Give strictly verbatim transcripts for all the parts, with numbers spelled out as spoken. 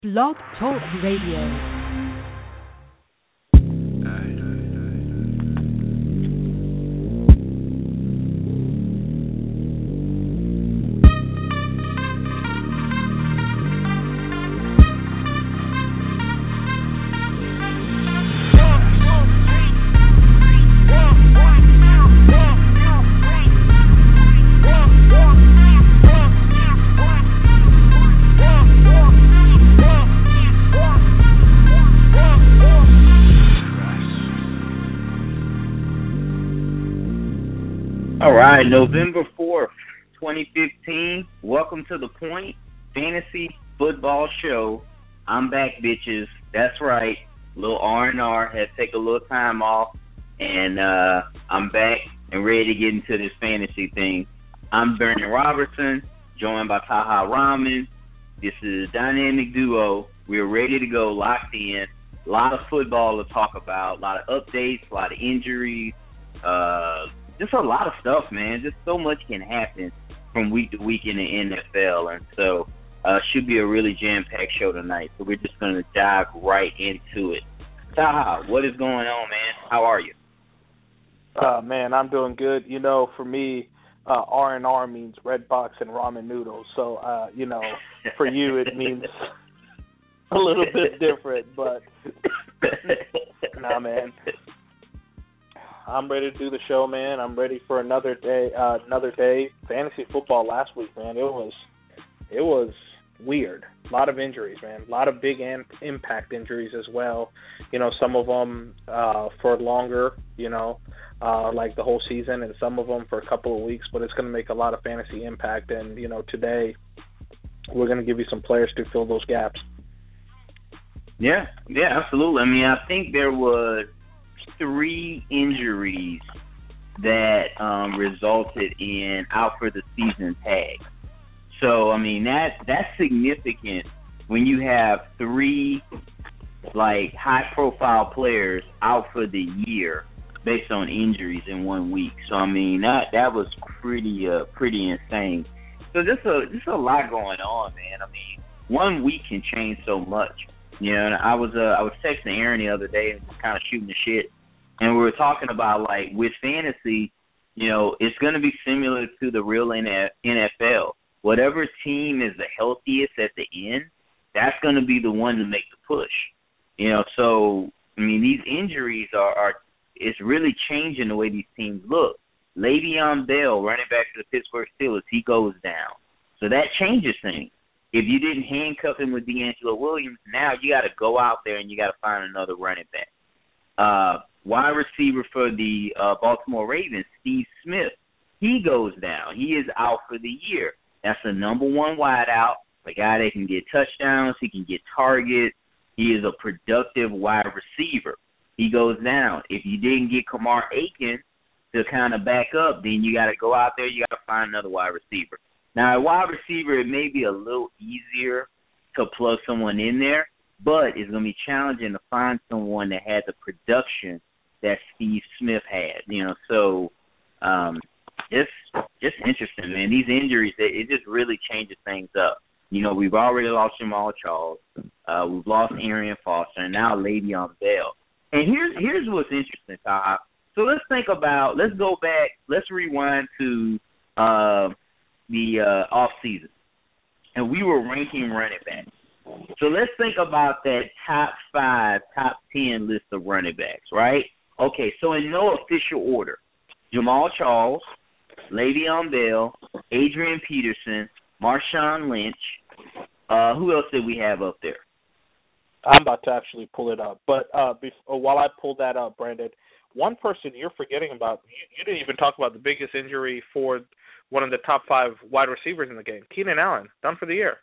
Blog Talk Radio. All right, November fourth, twenty fifteen. Welcome to the Point Fantasy Football Show. I'm back, bitches. That's right. Little R and R had to take a little time off, and uh, I'm back and ready to get into this fantasy thing. I'm Vernon Robertson, joined by Taha Rahman. This is Dynamic Duo. We're ready to go, locked in. A lot of football to talk about, a lot of updates, a lot of injuries, uh, just a lot of stuff, man. Just so much can happen from week to week in the N F L. And so uh should be a really jam-packed show tonight. So we're just going to dive right into it. Taha, what is going on, man? How are you? Uh, man, I'm doing good. You know, for me, uh, R and R means Red Box and ramen noodles. So, uh, you know, for you it means a little bit different. But, nah, man. I'm ready to do the show, man. I'm ready for another day. Uh, another day. Fantasy football last week, man. It was, it was weird. A lot of injuries, man. A lot of big an- impact injuries as well. You know, some of them uh, for longer. You know, uh, like the whole season, and some of them for a couple of weeks. But it's going to make a lot of fantasy impact. And you know, today we're going to give you some players to fill those gaps. Yeah, yeah, absolutely. I mean, I think there was three injuries that um, resulted in out for the season tag. So, I mean, that that's significant when you have three, like, high-profile players out for the year based on injuries in one week. So, I mean, that that was pretty uh, pretty insane. So, there's a, there's a lot going on, man. I mean, one week can change so much. You know, and I was uh, I was texting Aaron the other day and just kind of shooting the shit. And we were talking about, like, with fantasy, you know, it's going to be similar to the real N F L. Whatever team is the healthiest at the end, that's going to be the one to make the push. You know, so, I mean, these injuries are, are it's really changing the way these teams look. Le'Veon Bell, running back to the Pittsburgh Steelers, he goes down. So that changes things. If you didn't handcuff him with D'Angelo Williams, now you got to go out there and you got to find another running back. Uh, wide receiver for the uh, Baltimore Ravens, Steve Smith, he goes down. He is out for the year. That's the number one wideout, a guy that can get touchdowns, he can get targets. He is a productive wide receiver. He goes down. If you didn't get Kamar Aiken to kind of back up, then you got to go out there, you got to find another wide receiver. Now, a wide receiver, it may be a little easier to plug someone in there, but it's going to be challenging to find someone that has the production that Steve Smith had, you know. So um, it's just interesting, man. These injuries, it, it just really changes things up. You know, we've already lost Jamal Charles. Uh, we've lost Arian Foster, and now Le'Veon Bell. And here's here's what's interesting, Taha. So let's think about, let's go back, let's rewind to uh, the uh, off season, and we were ranking running backs. So let's think about that top five, top ten list of running backs, right? Okay, so in no official order, Jamal Charles, Le'Veon Bell, Adrian Peterson, Marshawn Lynch. Uh, who else did we have up there? I'm about to actually pull it up. But uh, before, while I pull that up, Brandon, one person you're forgetting about, you, you didn't even talk about the biggest injury for one of the top five wide receivers in the game, Keenan Allen, done for the year.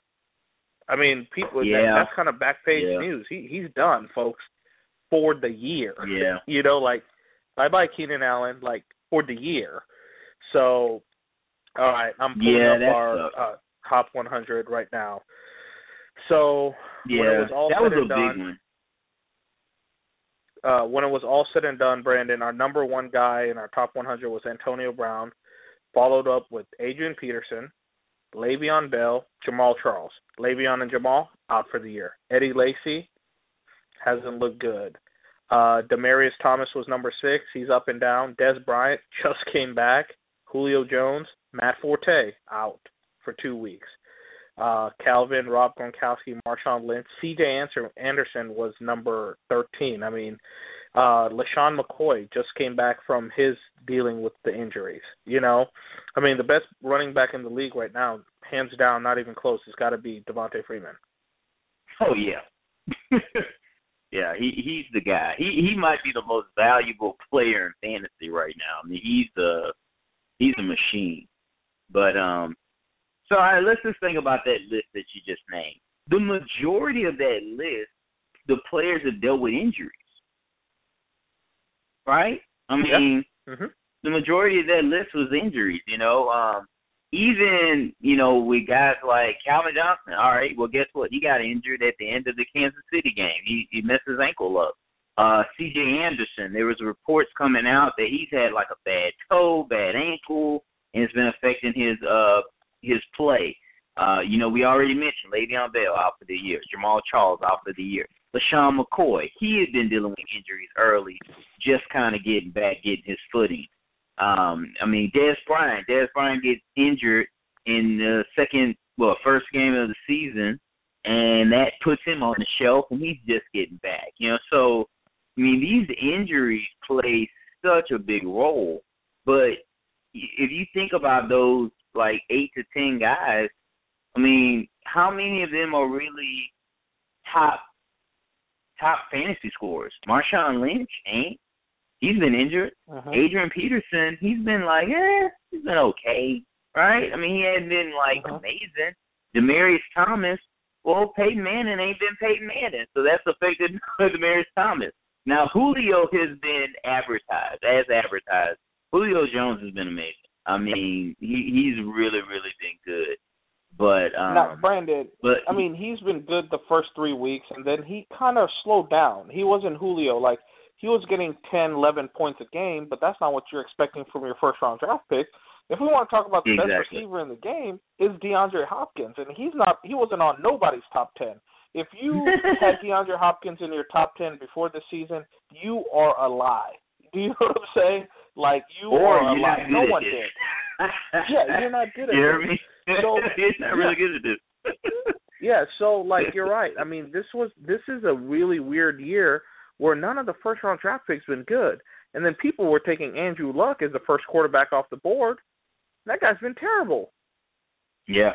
I mean, people, yeah. that, that's kind of back page yeah. news. He He's done, folks, for the year. Yeah. You know, like, bye-bye Keenan Allen, like, for the year. So, all right, I'm pulling yeah, up our uh, top one hundred right now. So, yeah, when it was all that said was and a done, big one. Uh, when it was all said and done, Brandon, our number one guy in our top one hundred was Antonio Brown, followed up with Adrian Peterson, Le'Veon Bell, Jamal Charles. Le'Veon and Jamal, out for the year. Eddie Lacy hasn't looked good. Uh, Demaryius Thomas was number six. He's up and down. Dez Bryant just came back. Julio Jones, Matt Forte out for two weeks. Uh, Calvin, Rob Gronkowski, Marshawn Lynch. C J Anderson was number thirteen. I mean, uh, LaShawn McCoy just came back from his dealing with the injuries. You know, I mean, the best running back in the league right now, hands down, not even close, has got to be Devontae Freeman. Oh, yeah. Yeah, he he's the guy. He he might be the most valuable player in fantasy right now. I mean, he's a he's a machine. But um, so all right, let's just think about that list that you just named. The majority of that list, the players have dealt with injuries, right? I mean, yeah. mm-hmm. the majority of that list was injuries. You know, um, even, you know, with guys like Calvin Johnson, all right, well, guess what? He got injured at the end of the Kansas City game. He, he messed his ankle up. Uh, C J Anderson, there was reports coming out that he's had like a bad toe, bad ankle, and it's been affecting his uh his play. Uh, you know, we already mentioned Le'Veon Bell out for the year, Jamal Charles out for the year. LaShawn McCoy, he had been dealing with injuries early, just kind of getting back, getting his footing. Um, I mean, Dez Bryant. Dez Bryant gets injured in the second, well, first game of the season, and that puts him on the shelf, and he's just getting back. You know, so, I mean, these injuries play such a big role. But if you think about those, like, eight to ten guys, I mean, how many of them are really top top fantasy scorers? Marshawn Lynch ain't. He's been injured. Uh-huh. Adrian Peterson, he's been like, eh, he's been okay, right? I mean, he hadn't been, like, uh-huh. amazing. Demaryius Thomas, well, Peyton Manning ain't been Peyton Manning, so that's affected Demaryius Thomas. Now, Julio has been advertised, as advertised. Julio Jones has been amazing. I mean, he, he's really, really been good. But um, now, Brandon, but, I mean, he's been good the first three weeks, and then he kind of slowed down. He wasn't Julio, like, he was getting ten, eleven points a game, but that's not what you're expecting from your first-round draft pick. If we want to talk about the exactly. best receiver in the game, is DeAndre Hopkins, and he's not. He wasn't on nobody's top ten. If you had DeAndre Hopkins in your top ten before the season, you are a lie. Do you know what I'm saying? Like, you or are a lie. No one it. did. Yeah, you're not good at you it. hear me? So, he's not yeah. really good at this. Yeah, so, like, you're right. I mean, this was this is a really weird year where none of the first-round draft picks been good. And then people were taking Andrew Luck as the first quarterback off the board. That guy's been terrible. Yeah.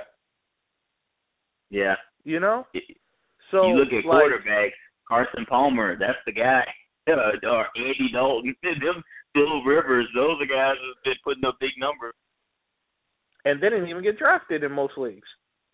Yeah. You know? So you look at like, quarterbacks, Carson Palmer, that's the guy. Uh, or Andy Dalton, them Phil Rivers, those are guys who've been putting up big numbers. And they didn't even get drafted in most leagues.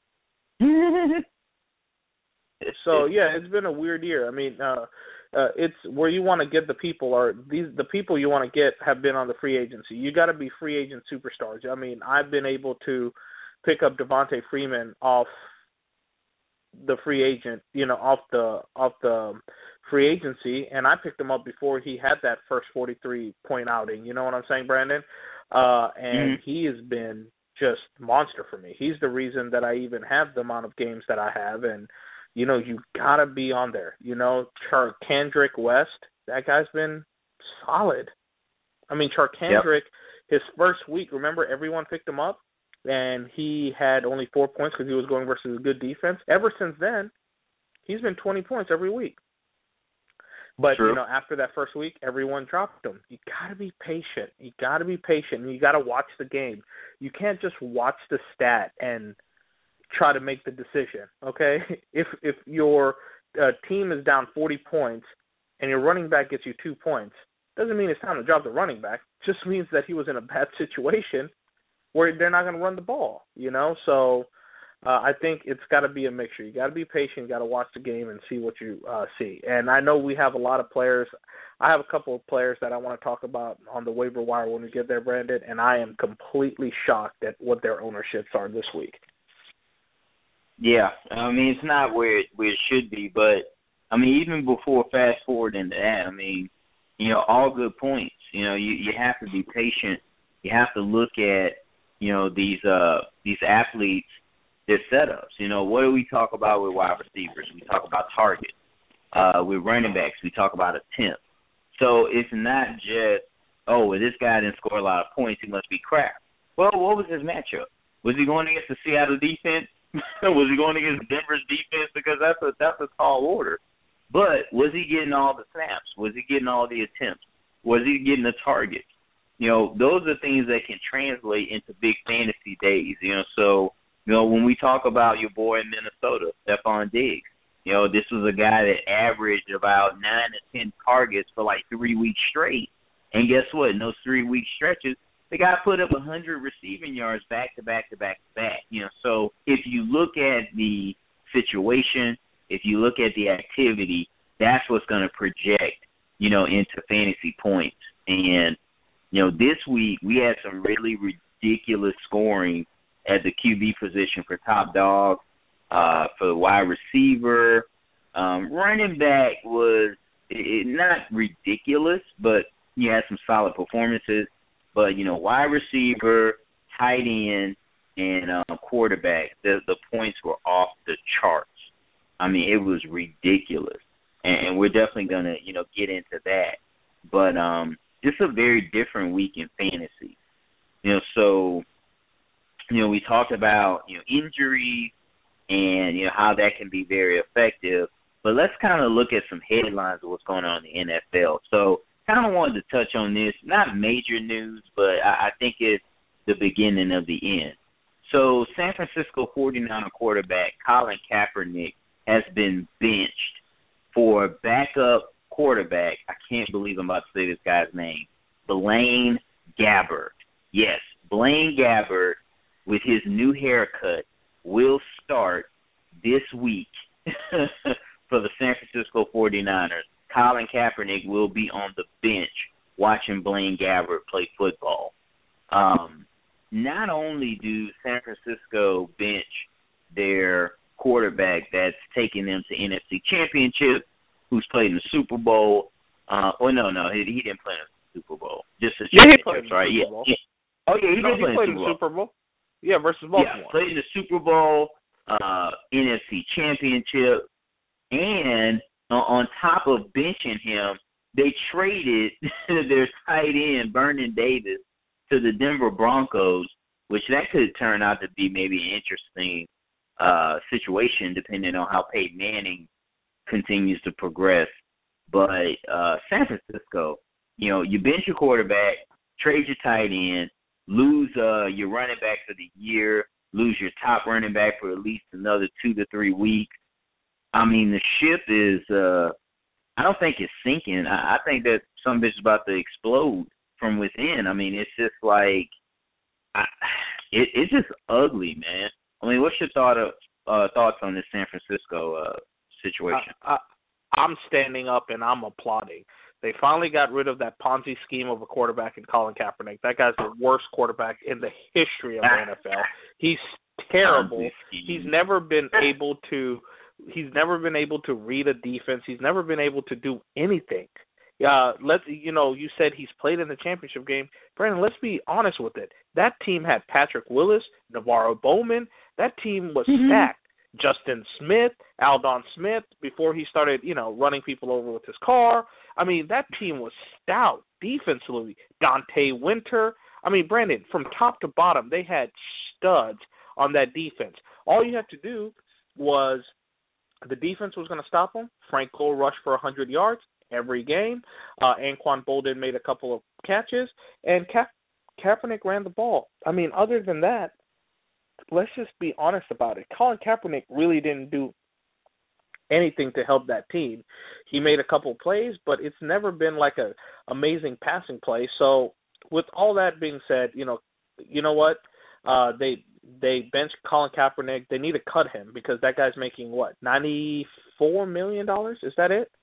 So, yeah, it's been a weird year. I mean, uh, uh, it's where you want to get the people, or these the people you want to get have been on the free agency. You got to be free agent superstars. I mean, I've been able to pick up Devontae Freeman off the free agent, you know, off the off the free agency, and I picked him up before he had that first forty-three point outing. You know what I'm saying, Brandon? Uh, and mm-hmm. he has been just monster for me. He's the reason that I even have the amount of games that I have, and you know, you gotta be on there. You know, Charkandrick West, that guy's been solid. I mean, Charkandrick, yep. his first week, remember, everyone picked him up, and he had only four points because he was going versus a good defense. Ever since then, he's been twenty points every week. But, True. you know, after that first week, everyone dropped him. You got to be patient. You got to be patient, and you got to watch the game. You can't just watch the stat and try to make the decision, okay? If if your uh, team is down forty points and your running back gets you two points, doesn't mean it's time to drop the running back. It just means that he was in a bad situation where they're not going to run the ball, you know? So uh, I think it's got to be a mixture. You got to be patient. You got to watch the game and see what you uh, see. And I know we have a lot of players. I have a couple of players that I want to talk about on the waiver wire when we get there, Brandon, and I am completely shocked at what their ownerships are this week. Yeah, I mean, it's not where it, where it should be, but, I mean, even before fast forward into that, I mean, you know, all good points. You know, you, you have to be patient. You have to look at, you know, these uh, these athletes their setups. You know, what do we talk about with wide receivers? We talk about targets. Uh, with running backs, we talk about attempts. So it's not just, oh, well, this guy didn't score a lot of points, he must be crap. Well, what was his matchup? Was he going against the Seattle defense? Was he going against Denver's defense? Because that's a that's a tall order. But was he getting all the snaps? Was he getting all the attempts? Was he getting the targets? You know, those are things that can translate into big fantasy days. You know, so, you know, when we talk about your boy in Minnesota, Stephon Diggs, you know, this was a guy that averaged about nine to ten targets for like three weeks straight. And guess what? In those three-week stretches, the guy put up one hundred receiving yards back to back to back to back. You know, so if you look at the situation, if you look at the activity, that's what's going to project, you know, into fantasy points. And, you know, this week we had some really ridiculous scoring at the Q B position for top dog, uh, for the wide receiver. Um, running back was it, not ridiculous, but you had some solid performances. But, you know, wide receiver, tight end, and um, quarterback, the, the points were off the charts. I mean, it was ridiculous. And, and we're definitely going to, you know, get into that. But um, this is a very different week in fantasy. You know, so, you know, we talked about, you know, injuries and, you know, how that can be very effective. But let's kind of look at some headlines of what's going on in the N F L. So, kind of wanted to touch on this, not major news, but I, I think it's the beginning of the end. So San Francisco forty-niner quarterback Colin Kaepernick has been benched for backup quarterback. I can't believe I'm about to say this guy's name. Blaine Gabbert. Yes, Blaine Gabbert, with his new haircut, will start this week for the San Francisco forty-niners. Colin Kaepernick will be on the bench watching Blaine Gabbert play football. Um, not only do San Francisco bench their quarterback that's taking them to N F C Championship, who's played in the Super Bowl. Uh, oh, no, no, he, he didn't play in the Super Bowl. Just the yeah, he played in the right? Super Bowl. Yeah, yeah. Oh, yeah, he no, did he play played in the Super, Super Bowl. Bowl. Yeah, versus Baltimore. Yeah, played in the Super Bowl, uh, N F C Championship, and uh, on top of benching him, they traded their tight end, Vernon Davis, to the Denver Broncos, which that could turn out to be maybe an interesting uh, situation depending on how Peyton Manning continues to progress. But uh, San Francisco, you know, you bench your quarterback, trade your tight end, lose uh, your running back for the year, lose your top running back for at least another two to three weeks. I mean, the ship is, uh, I don't think it's sinking. I, I think that some bitch is about to explode from within. I mean, it's just like, I, it, it's just ugly, man. I mean, what's your thought of, uh, thoughts on this San Francisco uh, situation? I, I, I'm standing up and I'm applauding. They finally got rid of that Ponzi scheme of a quarterback in Colin Kaepernick. That guy's the worst quarterback in the history of the N F L. He's terrible. He's never been able to he's never been able to read a defense. He's never been able to do anything. Uh, let's you know, you said he's played in the championship game. Brandon, let's be honest with it. That team had Patrick Willis, Navarro Bowman. That team was mm-hmm. stacked. Justin Smith, Aldon Smith, before he started, you know, running people over with his car. I mean, that team was stout defensively. Dante Winter. I mean, Brandon, from top to bottom, they had studs on that defense. All you had to do was the defense was going to stop them. Frank Gore rushed for one hundred yards every game. Uh, Anquan Boldin made a couple of catches. And Ka- Kaepernick ran the ball. I mean, other than that, let's just be honest about it. Colin Kaepernick really didn't do anything to help that team. He made a couple plays, but it's never been like a amazing passing play. So with all that being said, you know, you know what? Uh, they they benched Colin Kaepernick. They need to cut him because that guy's making what, ninety-four million dollars? Is that it?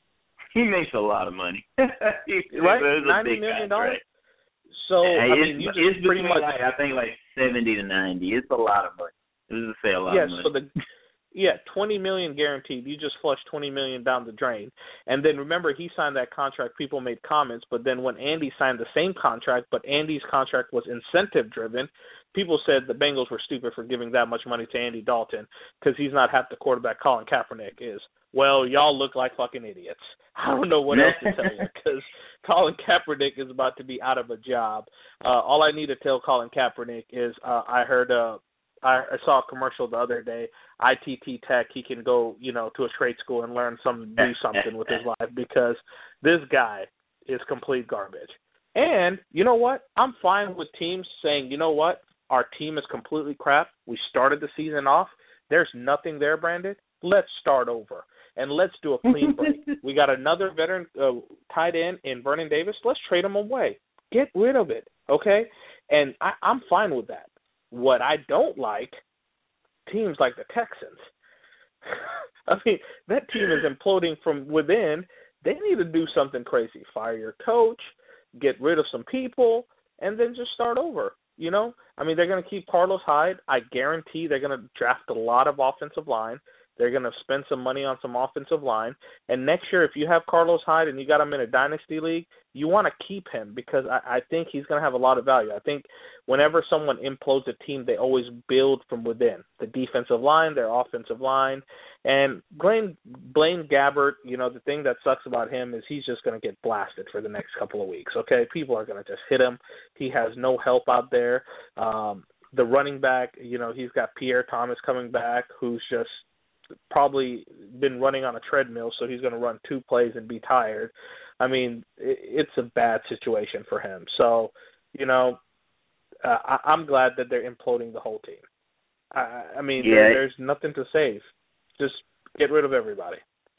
He makes a lot of money. Right? ninety million dollars? Right? So, yeah, I mean, you it's just pretty much, like, I think like seventy to ninety. It's a lot of money. Let's just say a lot yeah, of money. So the, yeah, twenty million dollars guaranteed. You just flushed twenty million dollars down the drain. And then remember, he signed that contract. People made comments. But then when Andy signed the same contract, but Andy's contract was incentive-driven, people said the Bengals were stupid for giving that much money to Andy Dalton because he's not half the quarterback Colin Kaepernick is. Well, y'all look like fucking idiots. I don't know what else to tell you because Colin Kaepernick is about to be out of a job. Uh, all I need to tell Colin Kaepernick is uh, I heard uh, I, I saw a commercial the other day. I T T Tech, he can go, you know, to a trade school and learn something, do something with his life because this guy is complete garbage. And you know what? I'm fine with teams saying, you know what? Our team is completely crap. We started the season off. There's nothing there, Brandon. Let's start over. And let's do a clean break. We got another veteran uh, tight end in Vernon Davis. Let's trade him away. Get rid of it, okay? And I, I'm fine with that. What I don't like, teams like the Texans. I mean, that team is imploding from within. They need to do something crazy. Fire your coach, get rid of some people, and then just start over, you know? I mean, they're going to keep Carlos Hyde. I guarantee they're going to draft a lot of offensive line. They're going to spend some money on some offensive line. And next year, if you have Carlos Hyde and you got him in a dynasty league, you want to keep him because I, I think he's going to have a lot of value. I think whenever someone implodes a team, they always build from within. The defensive line, their offensive line. And Blaine, Blaine Gabbert, you know, the thing that sucks about him is he's just going to get blasted for the next couple of weeks, okay? People are going to just hit him. He has no help out there. Um, the running back, you know, he's got Pierre Thomas coming back who's just probably been running on a treadmill, so he's going to run two plays and be tired. I mean, it's a bad situation for him. So, you know, uh, I, I'm glad that they're imploding the whole team. I, I mean, yeah. there, there's nothing to save. Just get rid of everybody.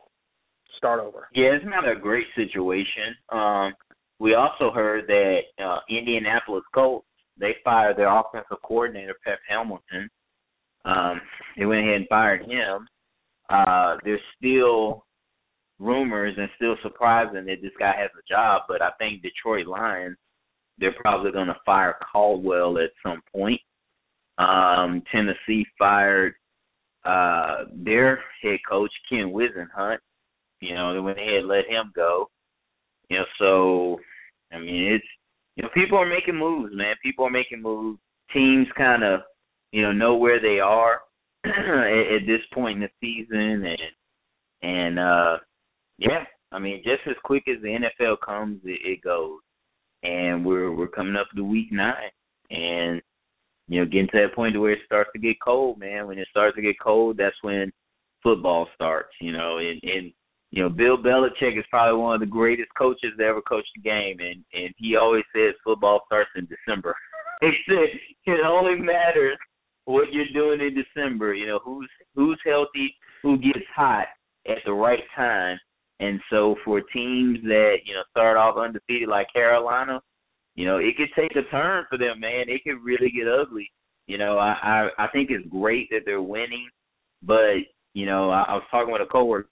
Start over. Yeah, it's not a great situation. Um, we also heard that uh, Indianapolis Colts, they fired their offensive coordinator, Pep Hamilton. Um, they went ahead and fired him. Uh, there's still rumors and still surprising that this guy has a job, but I think Detroit Lions, they're probably going to fire Caldwell at some point. Um, Tennessee fired uh, their head coach, Ken Wisenhunt. You know, they went ahead and let him go. You know, so, I mean, it's, you know, people are making moves, man. People are making moves. Teams kind of, you know, know where they are at, at this point in the season, and and uh, yeah, I mean, just as quick as the N F L comes, it, it goes, and we're we're coming up to week nine, and you know, getting to that point where it starts to get cold, man. When it starts to get cold, that's when football starts, you know, and, and you know, Bill Belichick is probably one of the greatest coaches that ever coached the game, and and he always says football starts in December. He said it only matters what you're doing in December, you know, who's who's healthy, who gets hot at the right time. And so for teams that, you know, start off undefeated like Carolina, you know, it could take a turn for them, man. It could really get ugly. You know, I, I, I think it's great that they're winning, but, you know, I, I was talking with a coworker.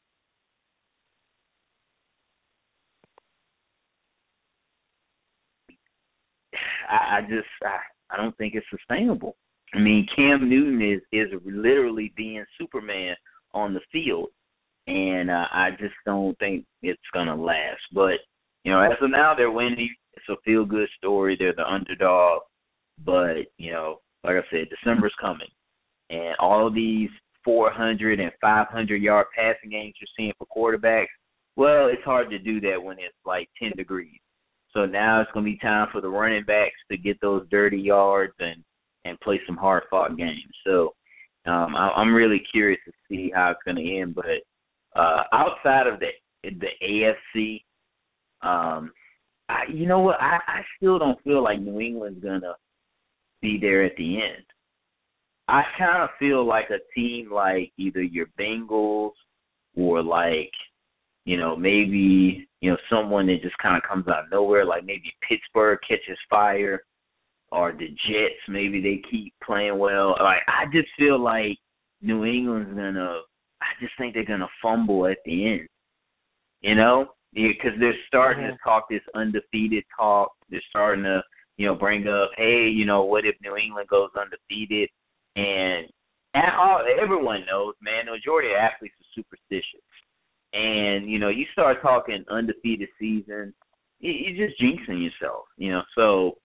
I, I just, I, I don't think it's sustainable. I mean, Cam Newton is, is literally being Superman on the field, and uh, I just don't think it's going to last. But, you know, as of now, they're winning. It's a feel-good story. They're the underdog. But, you know, like I said, December's coming, and all of these four hundred and five hundred yard passing games you're seeing for quarterbacks, well, it's hard to do that when it's like ten degrees. So now it's going to be time for the running backs to get those dirty yards and, and play some hard-fought games. So um, I, I'm really curious to see how it's going to end. But uh, outside of the the A F C, um, I, you know what? I, I still don't feel like New England's going to be there at the end. I kind of feel like a team like either your Bengals or like, you know, maybe, you know, someone that just kind of comes out of nowhere, like maybe Pittsburgh catches fire, or the Jets, maybe they keep playing well. Like, I just feel like New England's going to, I just think they're going to fumble at the end, you know, because yeah, they're starting mm-hmm. to talk this undefeated talk. They're starting to, you know, bring up, hey, you know, what if New England goes undefeated? And all, everyone knows, man, the majority of athletes are superstitious. And, you know, you start talking undefeated season, you're just jinxing yourself, you know. So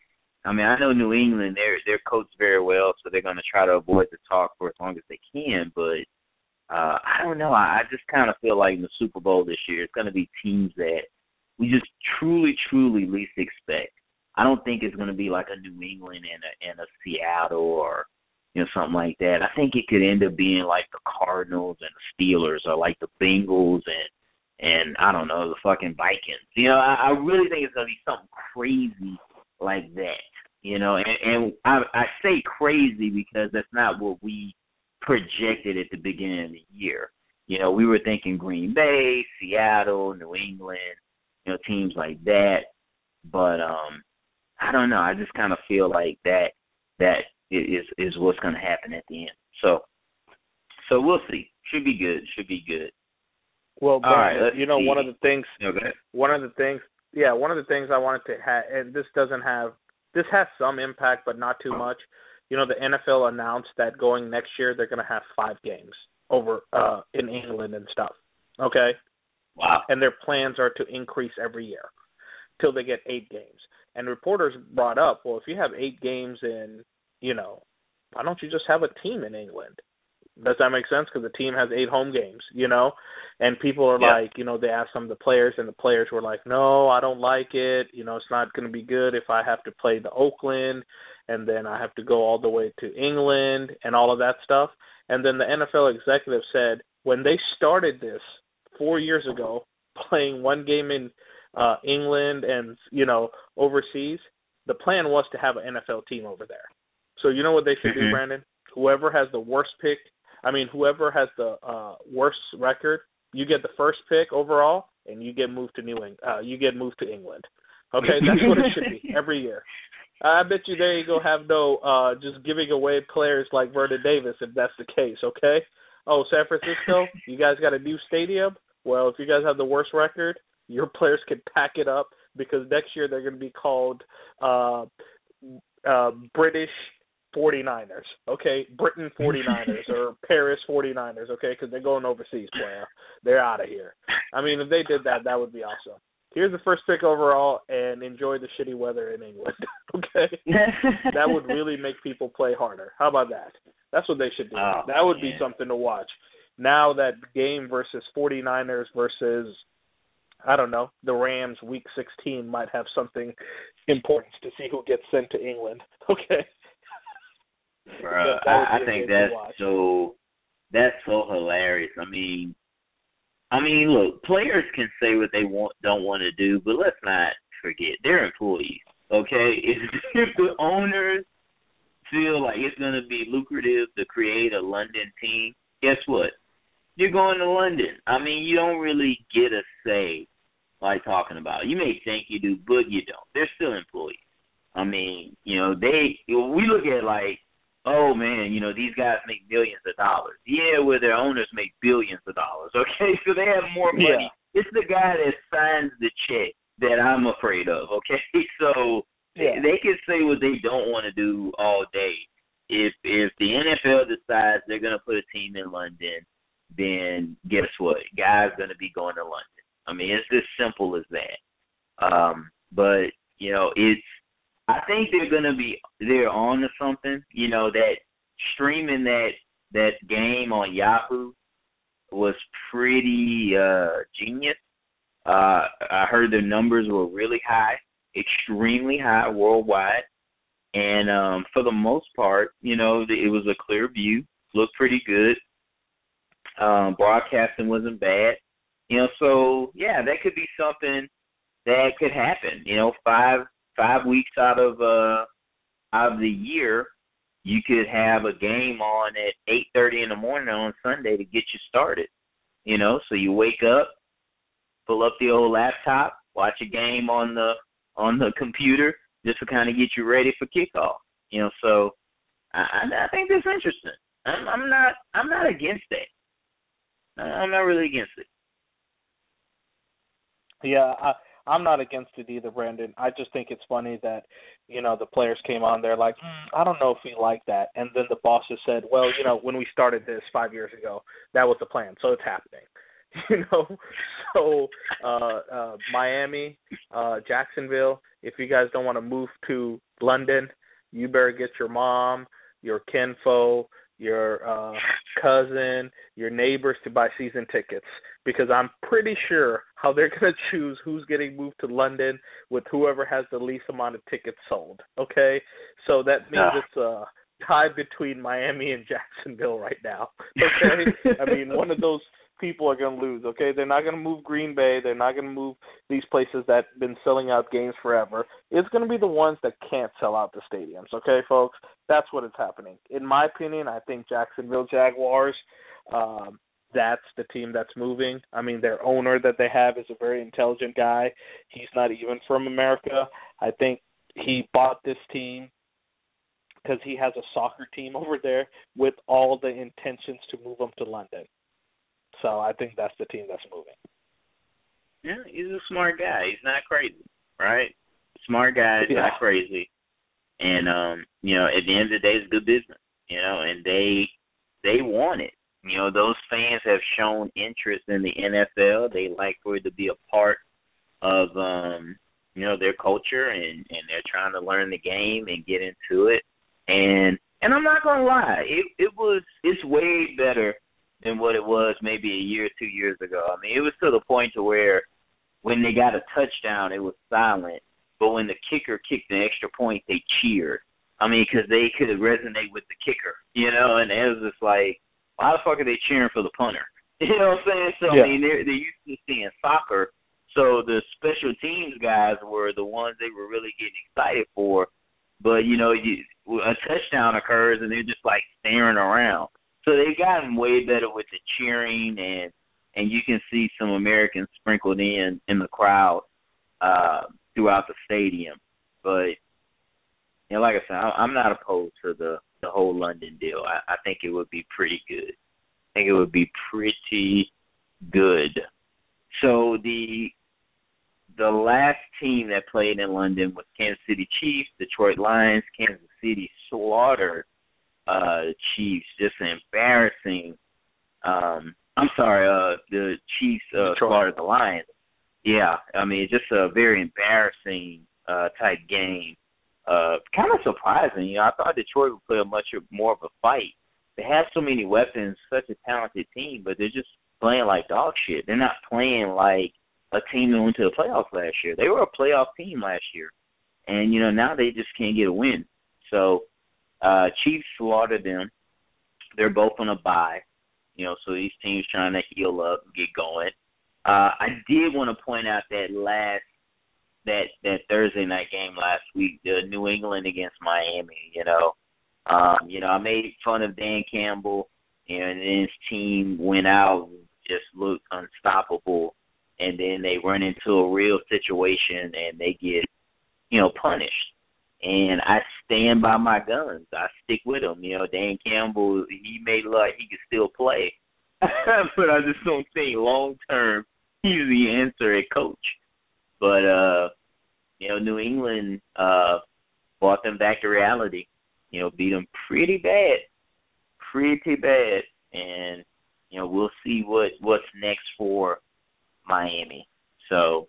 I mean, I know New England, they're they're coached very well, so they're going to try to avoid the talk for as long as they can. But uh, I don't know. I, I just kind of feel like in the Super Bowl this year, it's going to be teams that we just truly, truly least expect. I don't think it's going to be like a New England and a, and a Seattle or, you know, something like that. I think it could end up being like the Cardinals and the Steelers or like the Bengals and, and I don't know, the fucking Vikings. You know, I, I really think it's going to be something crazy like that. You know, and, and I, I say crazy because that's not what we projected at the beginning of the year. You know, we were thinking Green Bay, Seattle, New England, you know, teams like that. But um, I don't know. I just kind of feel like that that is is what's going to happen at the end. So, so we'll see. Should be good. Should be good. Well, Brian, right, you know, see. one of the things, okay. one of the things, yeah, one of the things I wanted to have, and this doesn't have, this has some impact, but not too much. You know, the N F L announced that going next year they're going to have five games over uh, in England and stuff. Okay. Wow. And their plans are to increase every year till they get eight games. And reporters brought up, well, if you have eight games in, you know, why don't you just have a team in England? Does that make sense? Because the team has eight home games, you know? And people are yeah. like, you know, they asked some of the players, and the players were like, no, I don't like it. You know, it's not going to be good if I have to play the Oakland, and then I have to go all the way to England and all of that stuff. And then the N F L executive said when they started this four years ago, playing one game in uh, England and, you know, overseas, the plan was to have an N F L team over there. So you know what they should mm-hmm. do, Brandon? Whoever has the worst pick, I mean, whoever has the uh, worst record, you get the first pick overall, and you get moved to New England. Uh, you get moved to England. Okay, that's what it should be every year. I bet you there you go have no uh, just giving away players like Vernon Davis if that's the case. Okay. Oh, San Francisco, you guys got a new stadium. Well, if you guys have the worst record, your players can pack it up because next year they're going to be called uh, uh, British forty-niners, okay? Britain forty-niners or Paris forty-niners, okay? Because they're going overseas, player. They're out of here. I mean, if they did that, that would be awesome. Here's the first pick overall, and enjoy the shitty weather in England, okay? That would really make people play harder. How about that? That's what they should do. Oh, that would man. be something to watch. Now that game versus forty-niners versus, I don't know, the Rams week sixteen might have something important to see who gets sent to England, okay? Bro, I, I think that's so that's so hilarious. I mean, I mean, look, players can say what they want, don't want to do, but let's not forget they're employees. Okay, if, if the owners feel like it's going to be lucrative to create a London team, guess what? You're going to London. I mean, you don't really get a say like talking about it. You may think you do, but you don't. They're still employees. I mean, you know, they we look at like, oh, man, you know, these guys make millions of dollars. Yeah, where their owners make billions of dollars, okay? So they have more money. Yeah. It's the guy that signs the check that I'm afraid of, okay? So yeah. they can say what they don't want to do all day. If if the N F L decides they're going to put a team in London, then guess what? Guys going to be going to London. I mean, it's as simple as that. Um, but, you know, it's, I think they're gonna be they're on to something. You know, that streaming that that game on Yahoo was pretty uh, genius. Uh, I heard the numbers were really high, extremely high worldwide, and um, for the most part, you know, it was a clear view, looked pretty good. Um, broadcasting wasn't bad, you know. So yeah, that could be something that could happen. You know, five. Five weeks out of uh out of the year, you could have a game on at eight thirty in the morning on Sunday to get you started. You know, so you wake up, pull up the old laptop, watch a game on the on the computer, just to kind of get you ready for kickoff. You know, so I, I think that's interesting. I'm, I'm not I'm not against that. I'm not really against it. Yeah. I- I'm not against it either, Brandon. I just think it's funny that, you know, the players came on there like, mm, I don't know if we like that. And then the bosses said, well, you know, when we started this five years ago, that was the plan. So it's happening. You know, so uh, uh, Miami, uh, Jacksonville. If you guys don't want to move to London, you better get your mom, your kinfo, your uh, cousin, your neighbors to buy season tickets, because I'm pretty sure how they're going to choose who's getting moved to London with whoever has the least amount of tickets sold. Okay, so that means Ah. it's a tie between Miami and Jacksonville right now. Okay, I mean, one of those people are going to lose, okay? They're not going to move Green Bay. They're not going to move these places that have been selling out games forever. It's going to be the ones that can't sell out the stadiums, okay, folks? That's what is happening. In my opinion, I think Jacksonville Jaguars, um, that's the team that's moving. I mean, their owner that they have is a very intelligent guy. He's not even from America. I think he bought this team because he has a soccer team over there with all the intentions to move them to London. So I think that's the team that's moving. Yeah, he's a smart guy. He's not crazy, right? Smart guy, he's yeah. not crazy. And, um, you know, at the end of the day, it's good business, you know, and they they want it. You know, those fans have shown interest in the N F L. They like for it to be a part of, um, you know, their culture, and, and they're trying to learn the game and get into it. And and I'm not gonna lie, it it was it's way better than what it was maybe a year or two years ago. I mean, it was to the point to where when they got a touchdown, it was silent, but when the kicker kicked an extra point, they cheered. I mean, because they could resonate with the kicker, you know, and it was just like, why the fuck are they cheering for the punter? You know what I'm saying? So yeah. I mean, they're they're used to seeing soccer, so the special teams guys were the ones they were really getting excited for. But, you know, you, a touchdown occurs, and they're just, like, staring around. So they've gotten way better with the cheering, and and you can see some Americans sprinkled in in the crowd uh, throughout the stadium. But, you know, like I said, I'm not opposed to the, the whole London deal. I, I think it would be pretty good. I think it would be pretty good. So the The last team that played in London was Kansas City Chiefs, Detroit Lions. Kansas City slaughtered uh, the Chiefs. Just an embarrassing. Um, I'm sorry, uh, the Chiefs uh, slaughtered the Lions. Yeah, I mean, just a very embarrassing uh, type game. Uh, kind of surprising. You know, I thought Detroit would play a much more of a fight. They have so many weapons, such a talented team, but they're just playing like dog shit. They're not playing like a team that went to the playoffs last year. They were a playoff team last year. And, you know, now they just can't get a win. So, uh, Chiefs slaughtered them. They're both on a bye. You know, so these teams trying to heal up and get going. Uh, I did want to point out that last, that, that Thursday night game last week, the New England against Miami, you know. Um, you know, I made fun of Dan Campbell, and then his team went out and just looked unstoppable. And then they run into a real situation and they get, you know, punished. And I stand by my guns. I stick with them. You know, Dan Campbell, he made look like he could still play. But I just don't think long-term he's the answer at coach. But, uh, you know, New England uh, brought them back to reality. You know, beat them pretty bad. Pretty bad. And, you know, we'll see what, what's next for Miami. So,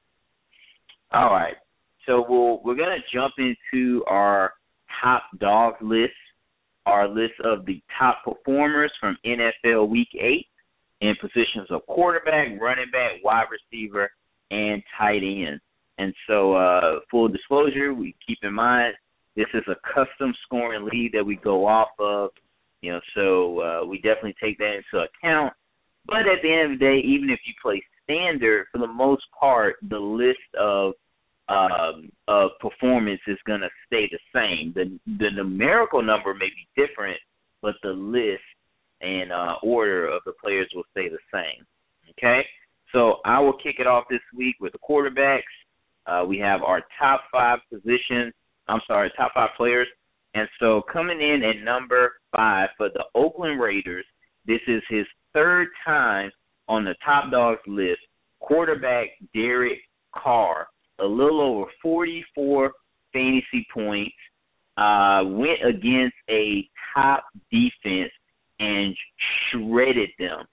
all right. So we'll, we're going to jump into our top dog list, our list of the top performers from N F L Week eight in positions of quarterback, running back, wide receiver, and tight end. And so, uh, full disclosure, we keep in mind this is a custom scoring lead that we go off of, you know, so uh, we definitely take that into account. But at the end of the day, even if you play standard, for the most part, the list of um, of performance is going to stay the same. The the numerical number may be different, but the list and uh, order of the players will stay the same. Okay? So I will kick it off this week with the quarterbacks. Uh, we have our top five positions. I'm sorry, top five players. And so coming in at number five for the Oakland Raiders, this is his third time on the top dogs list, quarterback Derek Carr. A little over forty-four fantasy points, uh, went against a top defense and shredded them.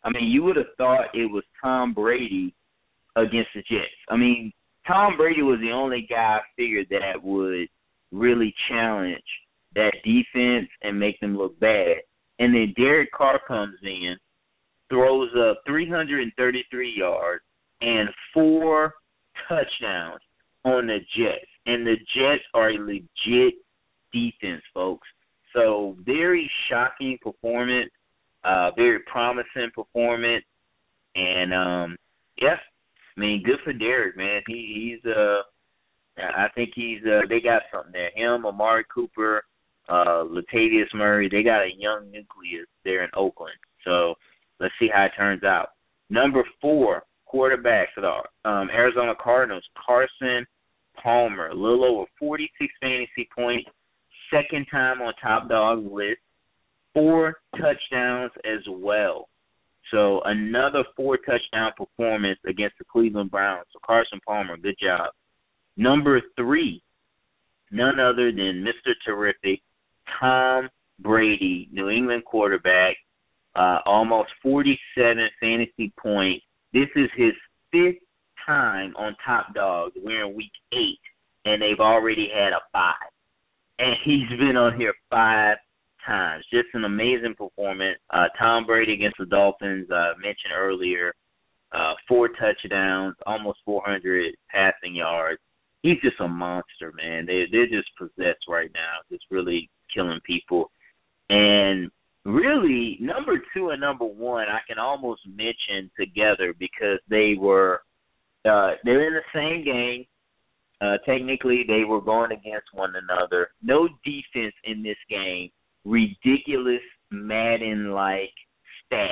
I mean, you would have thought it was Tom Brady against the Jets. I mean, Tom Brady was the only guy I figured that would really challenge that defense and make them look bad. And then Derek Carr comes in, throws up three hundred thirty-three yards and four touchdowns on the Jets. And the Jets are a legit defense, folks. So very shocking performance, uh, very promising performance. And, um, yeah, I mean, good for Derek, man. He, he's, uh, I think he's, uh, they got something there. Him, Amari Cooper, uh, Latavius Murray, they got a young nucleus there in Oakland. So let's see how it turns out. Number four, quarterback for the um, Arizona Cardinals, Carson Palmer, a little over forty-six fantasy points, second time on Top Dog's list, four touchdowns as well. So another four-touchdown performance against the Cleveland Browns. So Carson Palmer, good job. Number three, none other than Mister Terrific, Tom Brady, New England quarterback, uh, almost forty-seven fantasy points. This is his fifth time on Top Dog. We're in week eight, and they've already had a five. And he's been on here five times. Just an amazing performance. Uh, Tom Brady against the Dolphins, uh, mentioned earlier, uh, four touchdowns, almost four hundred passing yards. He's just a monster, man. They, they're just possessed right now, just really killing people. And really, number two and number one, I can almost mention together because they were uh, they're in the same game. Uh, technically, they were going against one another. No defense in this game. Ridiculous Madden-like stats.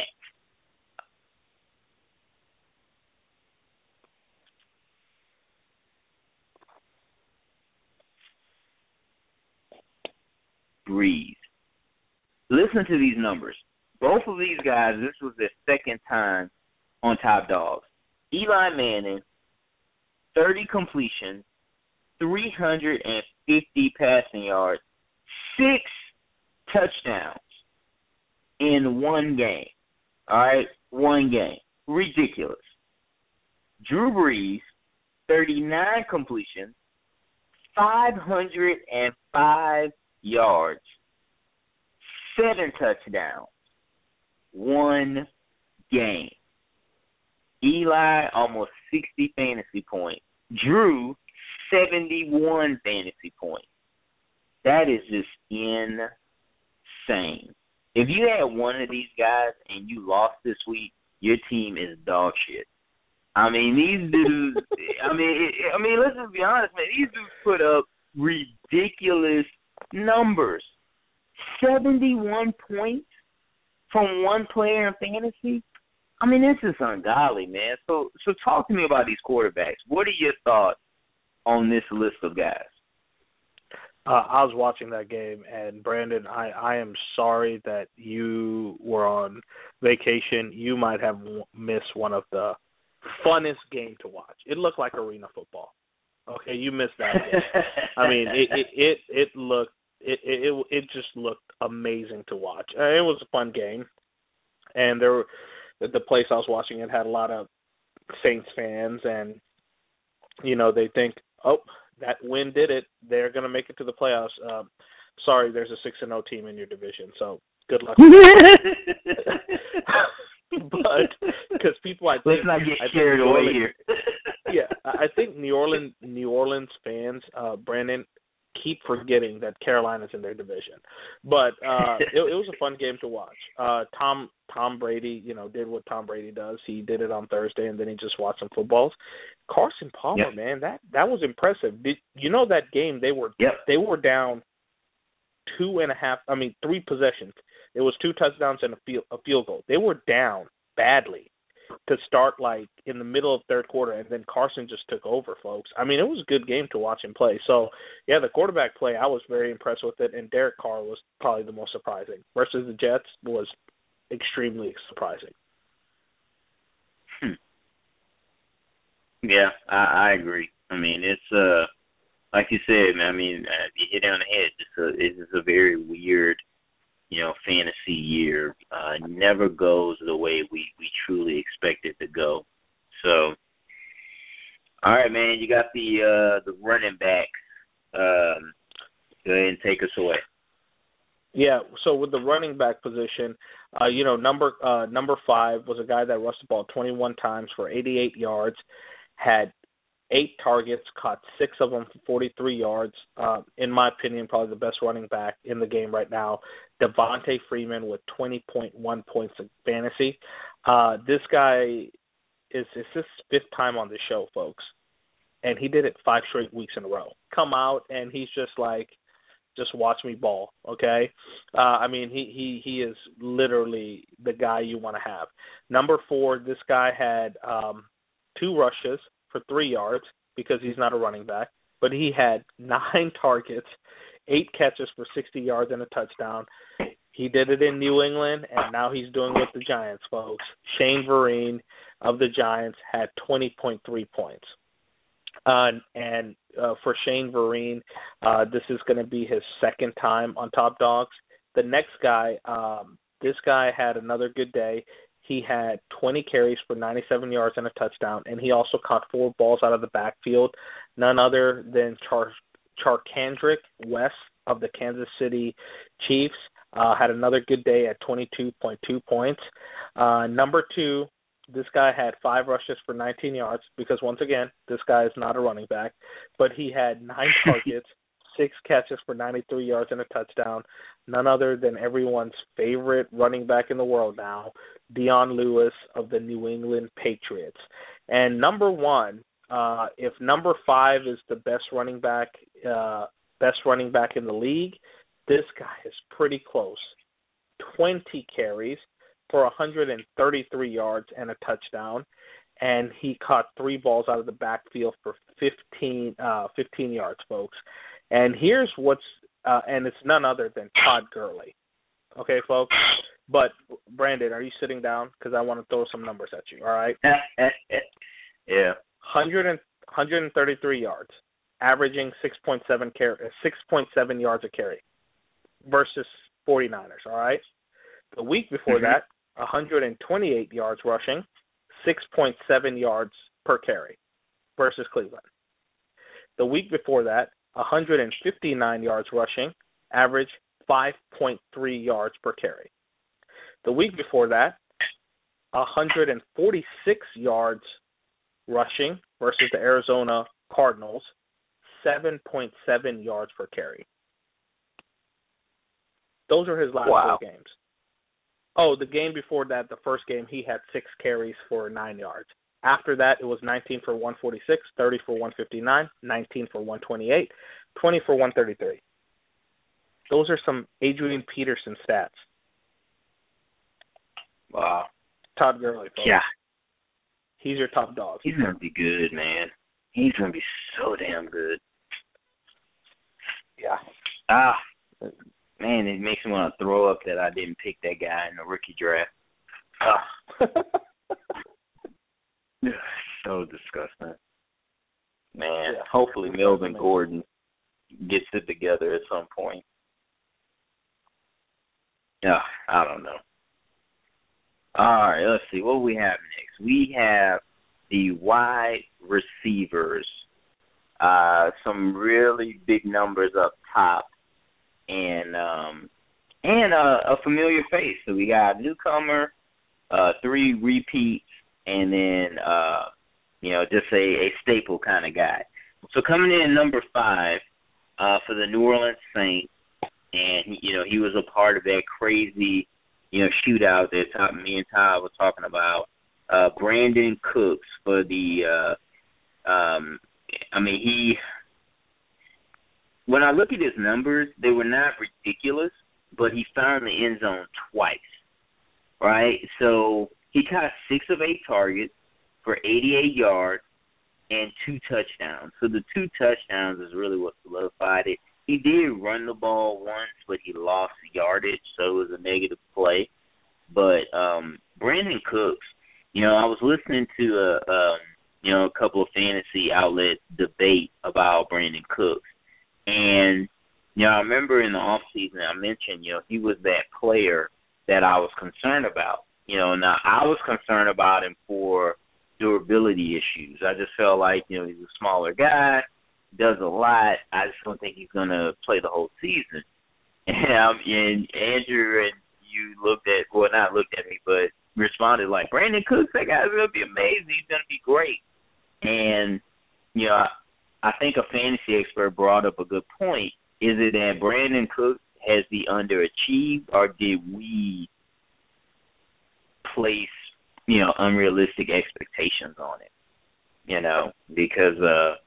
Breeze. Listen to these numbers. Both of these guys, this was their second time on Top Dogs. Eli Manning, thirty completions, three hundred fifty passing yards, six touchdowns in one game. All right, one game. Ridiculous. Drew Brees, thirty-nine completions, five hundred five yards, seven touchdowns, one game. Eli, almost sixty fantasy points. Drew, seventy-one fantasy points. That is just insane. If you had one of these guys and you lost this week, your team is dog shit. I mean, these dudes, I mean, I mean, let's just be honest, man. These dudes put up ridiculous numbers. seventy-one points from one player in fantasy? I mean, this is ungodly, man. So so talk to me about these quarterbacks. What are your thoughts on this list of guys? Uh, I was watching that game, and Brandon, I, I am sorry that you were on vacation. You might have w- missed one of the funnest game to watch. It looked like arena football. Okay, you missed that game. I mean, it it it, it looked it, it it just looked amazing to watch. Uh, it was a fun game, and there were, the place I was watching it had a lot of Saints fans, and you know they think, oh, that win did it. They're going to make it to the playoffs. Uh, sorry, there's a six and zero team in your division, so good luck. But because people, I think, let's not get carried away here. Yeah, I think New Orleans New Orleans fans, uh, Brandon, keep forgetting that Carolina's in their division. But uh, it, it was a fun game to watch. Uh, Tom Tom Brady, you know, did what Tom Brady does. He did it on Thursday, and then he just watched some footballs. Carson Palmer, yep. man, that that was impressive. Did you know that game they were yep. they were down two and a half? I mean, three possessions. It was two touchdowns and a field a field goal. They were down badly to start, like, in the middle of third quarter, and then Carson just took over, folks. I mean, it was a good game to watch him play. So, yeah, the quarterback play, I was very impressed with it, and Derek Carr was probably the most surprising. Versus the Jets was extremely surprising. Hmm. Yeah, I, I agree. I mean, it's, uh, like you said, man, I mean, uh, you hit it on the head. It's a, it's a very weird you know, fantasy year uh, never goes the way we, we truly expect it to go. So, all right, man, you got the uh, the running back. Um, go ahead and take us away. Yeah, so with the running back position, uh, you know, number uh, number five was a guy that rushed the ball twenty-one times for eighty-eight yards, had eight targets, caught six of them for forty-three yards. Uh, in my opinion, probably the best running back in the game right now. Devontae Freeman with twenty point one points of fantasy. Uh, this guy is it's his fifth time on the show, folks, and he did it five straight weeks in a row. Come out and he's just like, just watch me ball, okay? Uh, I mean, he, he, he is literally the guy you want to have. Number four, this guy had um, two rushes for three yards because he's not a running back, but he had nine targets, eight catches for sixty yards and a touchdown. He did it in New England, and now he's doing it with the Giants, folks. Shane Vereen of the Giants had twenty point three points. Uh, and uh, for Shane Vereen, uh, this is going to be his second time on Top Dogs. The next guy, um, this guy had another good day. He had twenty carries for ninety-seven yards and a touchdown, and he also caught four balls out of the backfield. None other than Char- Charcandrick West of the Kansas City Chiefs uh, had another good day at twenty-two point two points. Uh, number two, this guy had five rushes for nineteen yards because, once again, this guy is not a running back, but he had nine targets, six catches for ninety-three yards and a touchdown. None other than everyone's favorite running back in the world now, Dion Lewis of the New England Patriots. And number one, uh, if number five is the best running back, uh, best running back in the league, this guy is pretty close. twenty carries for one hundred thirty-three yards and a touchdown, and he caught three balls out of the backfield for fifteen, uh, fifteen yards, folks. And here's what's, uh, and it's none other than Todd Gurley. Okay, folks? But, Brandon, are you sitting down? Because I want to throw some numbers at you, all right? Yeah. one hundred, one hundred thirty-three yards, averaging six point seven car- six point seven yards a carry versus 49ers, all right? The week before mm-hmm. that, one hundred twenty-eight yards rushing, six point seven yards per carry versus Cleveland. The week before that, one hundred fifty-nine yards rushing, average five point three yards per carry. The week before that, one hundred forty-six yards rushing versus the Arizona Cardinals, seven point seven yards per carry. Those are his last wow. four games. Oh, the game before that, the first game, he had six carries for nine yards. After that, it was nineteen for one forty-six, thirty for one fifty-nine, nineteen for one twenty-eight, twenty for one thirty-three. Those are some Adrian Peterson stats. Wow. Todd Gurley, folks. Yeah. He's your top dog. He's going to be good, man. He's going to be so damn good. Yeah. Ah, man, it makes me want to throw up that I didn't pick that guy in the rookie draft. Ah. So disgusting. Man, yeah. Hopefully Melvin Gordon gets it together at some point. Yeah, I don't know. All right, let's see. What do we have next? We have the wide receivers. Uh, some really big numbers up top, and um, and uh, a familiar face. So we got a newcomer, uh, three repeats, and then uh, you know just a, a staple kind of guy. So coming in at number five uh, for the New Orleans Saints, and he, you know he was a part of that crazy you know shootout that Todd, me and Todd were talking about. Uh, Brandon Cooks for the. Uh, um, I mean, he, when I look at his numbers, they were not ridiculous, but he found the end zone twice, right? So he caught six of eight targets for eighty-eight yards and two touchdowns. So the two touchdowns is really what solidified it. He did run the ball once, but he lost yardage, so it was a negative play. But um, Brandon Cooks, you know, I was listening to a um, you know, a couple of fantasy outlets debate about Brandon Cooks. And you know, I remember in the off season I mentioned, you know, he was that player that I was concerned about. You know, now I was concerned about him for durability issues. I just felt like, you know, he's a smaller guy, does a lot. I just don't think he's going to play the whole season. And, um, and Andrew and you looked at, well, not looked at me, but responded like, Brandon Cooks, that guy's going to be amazing. He's going to be great. And, you know, I, I think a fantasy expert brought up a good point. Is it that Brandon Cooks has the underachieved, or did we place, you know, unrealistic expectations on it? You know, because uh,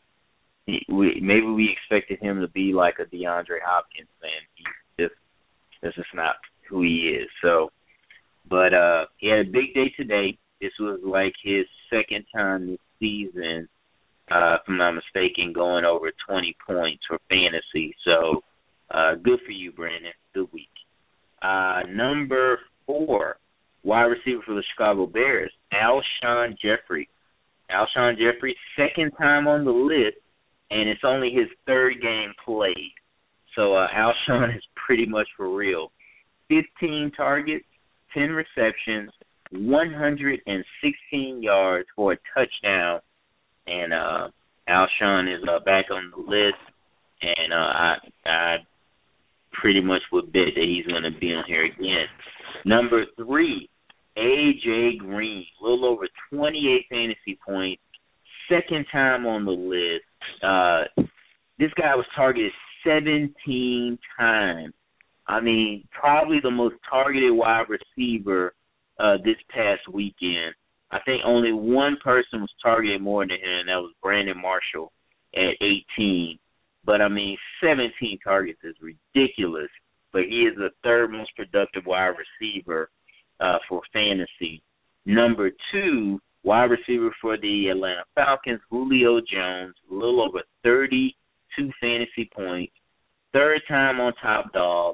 we maybe we expected him to be like a DeAndre Hopkins, and he just that's just not who he is. So, but uh, he had a big day today. This was like his second time this season, uh, if I'm not mistaken, going over twenty points for fantasy. So, uh, good for you, Brandon. Good week. Uh, number four, wide receiver for the Chicago Bears, Alshon Jeffrey. Alshon Jeffrey, second time on the list, and it's only his third game played. So uh, Alshon is pretty much for real. fifteen targets, ten receptions, one hundred sixteen yards for a touchdown. And uh, Alshon is uh, back on the list, and uh, I, I pretty much would bet that he's going to be on here again. Number three, A J Green, a little over twenty-eight fantasy points, second time on the list. Uh, this guy was targeted seventeen times. I mean, probably the most targeted wide receiver uh, this past weekend. I think only one person was targeted more than him, and that was Brandon Marshall at eighteen. But, I mean, seventeen targets is ridiculous. But he is the third most productive wide receiver uh, for fantasy. Number two, wide receiver for the Atlanta Falcons, Julio Jones, a little over thirty-two fantasy points. Third time on Top Dog.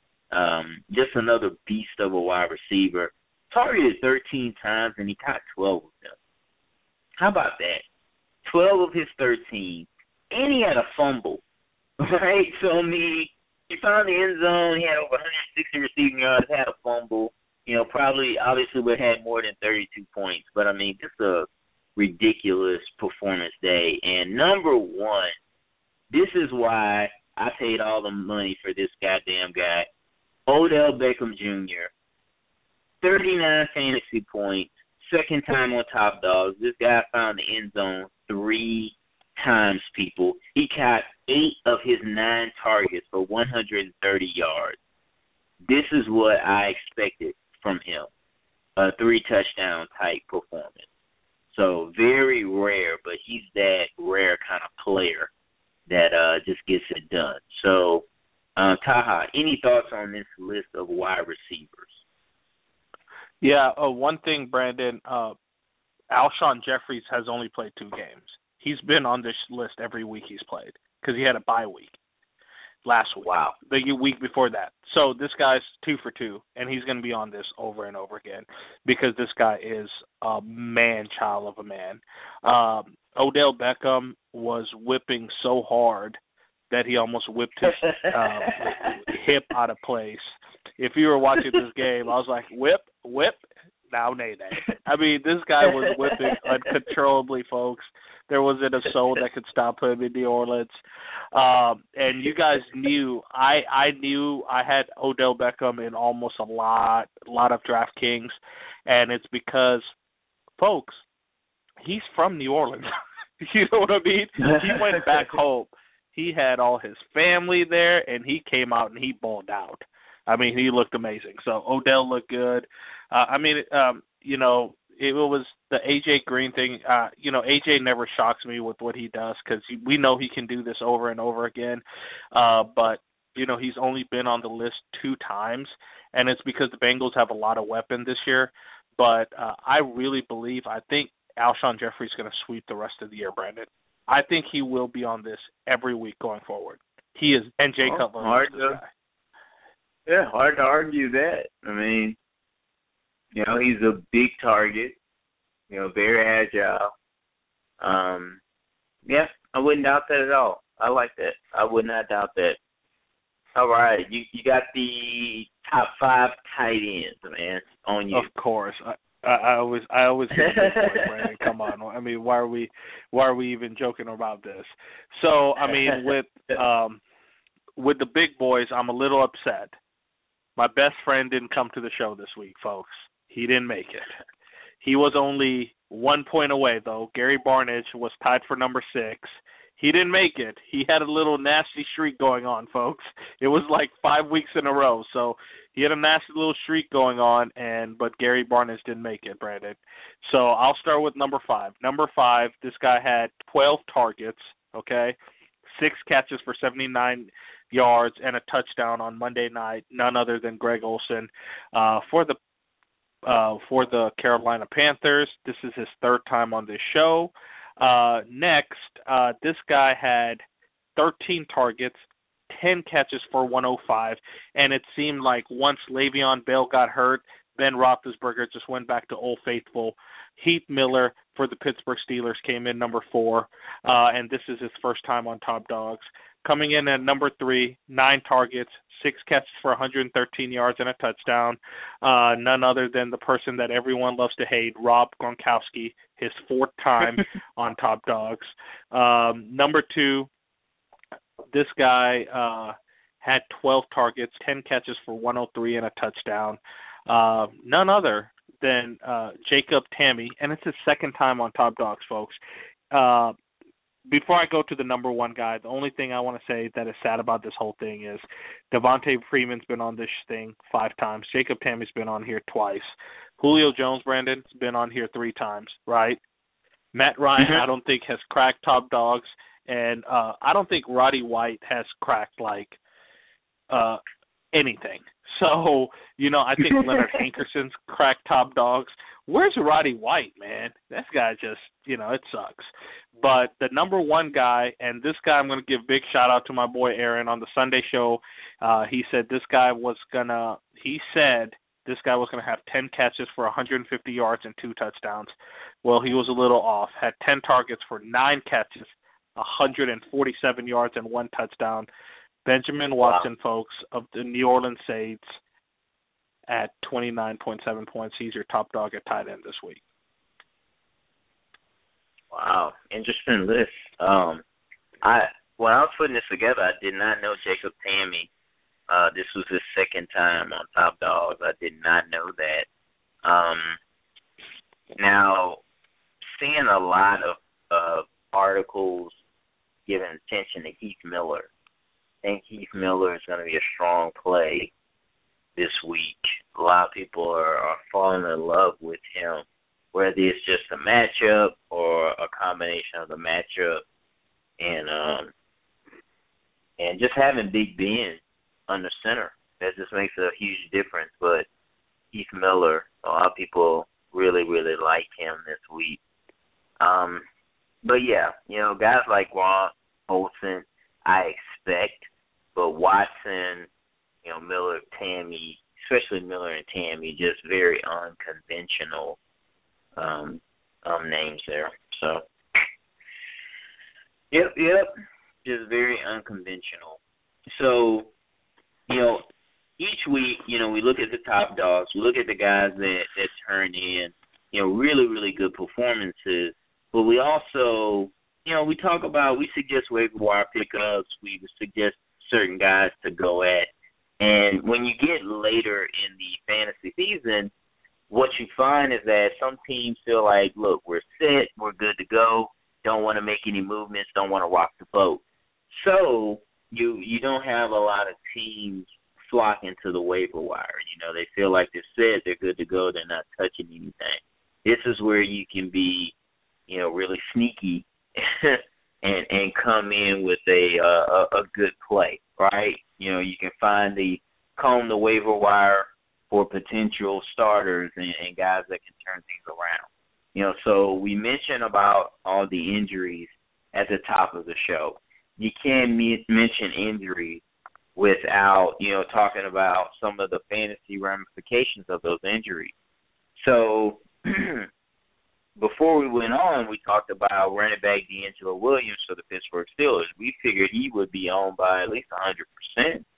Um, just another beast of a wide receiver. Targeted thirteen times, and he caught twelve of them. How about that? twelve of his thirteen. And he had a fumble, right? So, I mean, he found the end zone. He had over one hundred sixty receiving yards, had a fumble. You know, probably, obviously, would have had more than thirty-two points. But, I mean, just a ridiculous performance day. And number one, this is why I paid all the money for this goddamn guy, Odell Beckham Junior thirty-nine fantasy points, second time on Top Dogs. This guy found the end zone three times, people. He caught eight of his nine targets for one hundred thirty yards. This is what I expected from him, a three-touchdown type performance. So very rare, but he's that rare kind of player that uh, just gets it done. So, uh, Taha, any thoughts on this list of wide receivers? Yeah, uh, one thing, Brandon, uh, Alshon Jeffries has only played two games. He's been on this list every week he's played because he had a bye week last week. Wow. The week before that. So this guy's two for two, and he's going to be on this over and over again because this guy is a man-child of a man. Um, Odell Beckham was whipping so hard that he almost whipped his um, hip out of place. If you were watching this game, I was like, whip, whip, now nay nay. I mean, this guy was whipping uncontrollably, folks. There wasn't a soul that could stop him in New Orleans. Um, and you guys knew, I, I knew I had Odell Beckham in almost a lot, a lot of DraftKings, and it's because, folks, he's from New Orleans. You know what I mean? He went back home. He had all his family there, and he came out and he balled out. I mean, he looked amazing. So Odell looked good. Uh, I mean, um, you know, it was the A J Green thing. Uh, you know, A J never shocks me with what he does because we know he can do this over and over again. Uh, but, you know, he's only been on the list two times, and it's because the Bengals have a lot of weapons this year. But uh, I really believe, I think Alshon Jeffrey is going to sweep the rest of the year, Brandon. I think he will be on this every week going forward. He is, and Jay well, Cutler hard is this to, guy. Yeah, hard to argue that. I mean, you know, he's a big target, you know, very agile. Um, yeah, I wouldn't doubt that at all. I like that. I would not doubt that. All right, you you got the top five tight ends, man, on you. Of course, I, I, I always I always hit the big boy, Brandon. Come on, I mean, why are we why are we even joking about this? So, I mean, with um with the big boys, I'm a little upset. My best friend didn't come to the show this week, folks. He didn't make it. He was only one point away, though. Gary Barnidge was tied for number six. He didn't make it. He had a little nasty streak going on, folks. It was like five weeks in a row. So he had a nasty little streak going on, and but Gary Barnidge didn't make it, Brandon. So I'll start with number five. Number five, this guy had twelve targets, okay, six catches for seventy-nine yards and a touchdown on Monday night, none other than Greg Olsen uh, for the uh, for the Carolina Panthers. This is his third time on this show. Uh, next, uh, this guy had thirteen targets, ten catches for one oh five, and it seemed like once Le'Veon Bell got hurt, Ben Roethlisberger just went back to Old Faithful. Heath Miller for the Pittsburgh Steelers came in number four, uh, and this is his first time on Top Dogs. Coming in at number three, nine targets, six catches for one hundred thirteen yards and a touchdown. Uh, none other than the person that everyone loves to hate, Rob Gronkowski, his fourth time on Top Dogs. Um, number two, this guy uh, had twelve targets, ten catches for one oh three and a touchdown. Uh, none other than uh, Jacob Tamme, and it's his second time on Top Dogs, folks. Uh, Before I go to the number one guy, the only thing I want to say that is sad about this whole thing is Devontae Freeman's been on this thing five times. Jacob Tamme's been on here twice. Julio Jones, Brandon, has been on here three times, right? Matt Ryan, mm-hmm. I don't think, has cracked Top Dogs. And uh, I don't think Roddy White has cracked, like, uh, anything. So, you know, I think Leonard Hankerson's cracked Top Dogs. Where's Roddy White, man? This guy just, you know, it sucks. But the number one guy, and this guy I'm going to give big shout-out to my boy Aaron on the Sunday show. Uh, he said this guy was going to – he said this guy was going to have ten catches for one hundred fifty yards and two touchdowns. Well, he was a little off. Had ten targets for nine catches, one hundred forty-seven yards and one touchdown. Benjamin Watson, wow. folks, of the New Orleans Saints at twenty-nine point seven points. He's your top dog at tight end this week. Wow, interesting list. Um, I when I was putting this together, I did not know Jacob Tamme. Uh, this was his second time on Top Dogs. I did not know that. Um, now, seeing a lot of uh, articles giving attention to Heath Miller. I think Heath Miller is going to be a strong play this week. A lot of people are, are falling in love with him, whether it's just a matchup or a combination of the matchup and um, and just having Big Ben under center. That just makes a huge difference. But Heath Miller, a lot of people really, really like him this week. Um, but, yeah, you know, guys like Ron Olsen, I expect, but Watson, you know, Miller, Tamme, especially Miller and Tamme, just very unconventional um, um, names there. So, yep, yep, just very unconventional. So, you know, each week, you know, we look at the top dogs, we look at the guys that, that turn in, you know, really, really good performances, but we also, you know, we talk about, we suggest waiver wire pickups, we suggest certain guys to go at, and when you get later in the fantasy season, what you find is that some teams feel like, look, we're set, we're good to go, don't want to make any movements, don't want to rock the boat. So you you don't have a lot of teams flocking to the waiver wire. You know, they feel like they're set, they're good to go, they're not touching anything. This is where you can be, you know, really sneaky and and come in with a, uh, a a good play, right? You know, you can find the comb the waiver wire for potential starters and, and guys that can turn things around. You know, so we mentioned about all the injuries at the top of the show. You can't me- mention injuries without, you know, talking about some of the fantasy ramifications of those injuries. So before we went on, we talked about running back D'Angelo Williams for the Pittsburgh Steelers. We figured he would be owned by at least one hundred percent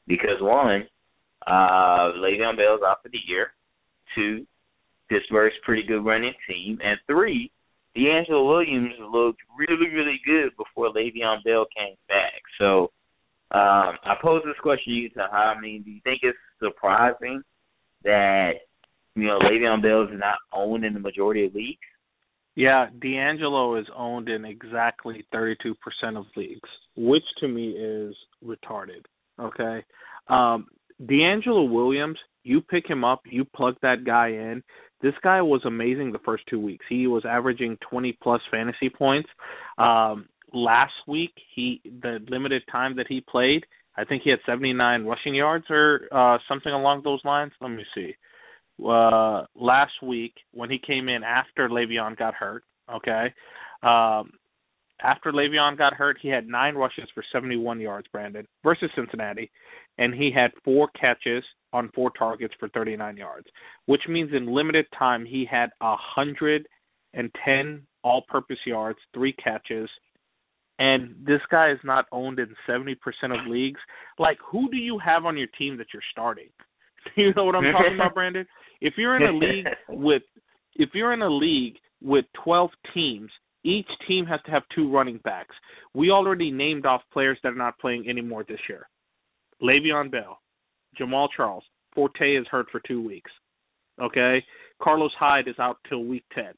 because, one, uh, Le'Veon Bell's out for the year. Two, Pittsburgh's pretty good running team. And three, DeAngelo Williams looked really, really good before Le'Veon Bell came back. So um, I pose this question to you, Taha. I mean, do you think it's surprising that, you know, Le'Veon Bell is not owned in the majority of leagues? Yeah, DeAngelo is owned in exactly thirty-two percent of leagues, which to me is retarded, okay? Um, DeAngelo Williams, you pick him up, you plug that guy in. This guy was amazing the first two weeks. He was averaging twenty-plus fantasy points. Um, last week, he the limited time that he played, I think he had seventy-nine rushing yards or uh, something along those lines. Let me see. Uh, last week when he came in after Le'Veon got hurt, okay, um, after Le'Veon got hurt, he had nine rushes for seventy-one yards, Brandon, versus Cincinnati, and he had four catches on four targets for thirty-nine yards, which means in limited time he had one hundred ten all-purpose yards, three catches, and this guy is not owned in seventy percent of leagues. Like, who do you have on your team that you're starting? You know what I'm talking about, Brandon? If you're in a league with if you're in a league with twelve teams, each team has to have two running backs. We already named off players that are not playing anymore this year. Le'Veon Bell, Jamal Charles, Forte is hurt for two weeks. Okay? Carlos Hyde is out till week ten.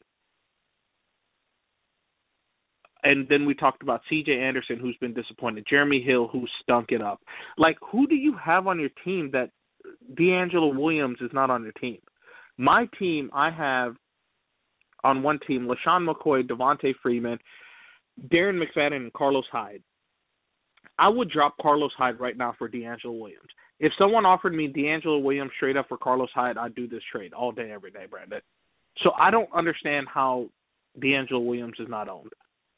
And then we talked about C J Anderson, who's been disappointed. Jeremy Hill, who stunk it up. Like, who do you have on your team that DeAngelo Williams is not on your team? My team, I have on one team, LaShawn McCoy, Devontae Freeman, Darren McFadden, and Carlos Hyde. I would drop Carlos Hyde right now for DeAngelo Williams. If someone offered me DeAngelo Williams straight up for Carlos Hyde, I'd do this trade all day, every day, Brandon. So I don't understand how DeAngelo Williams is not owned.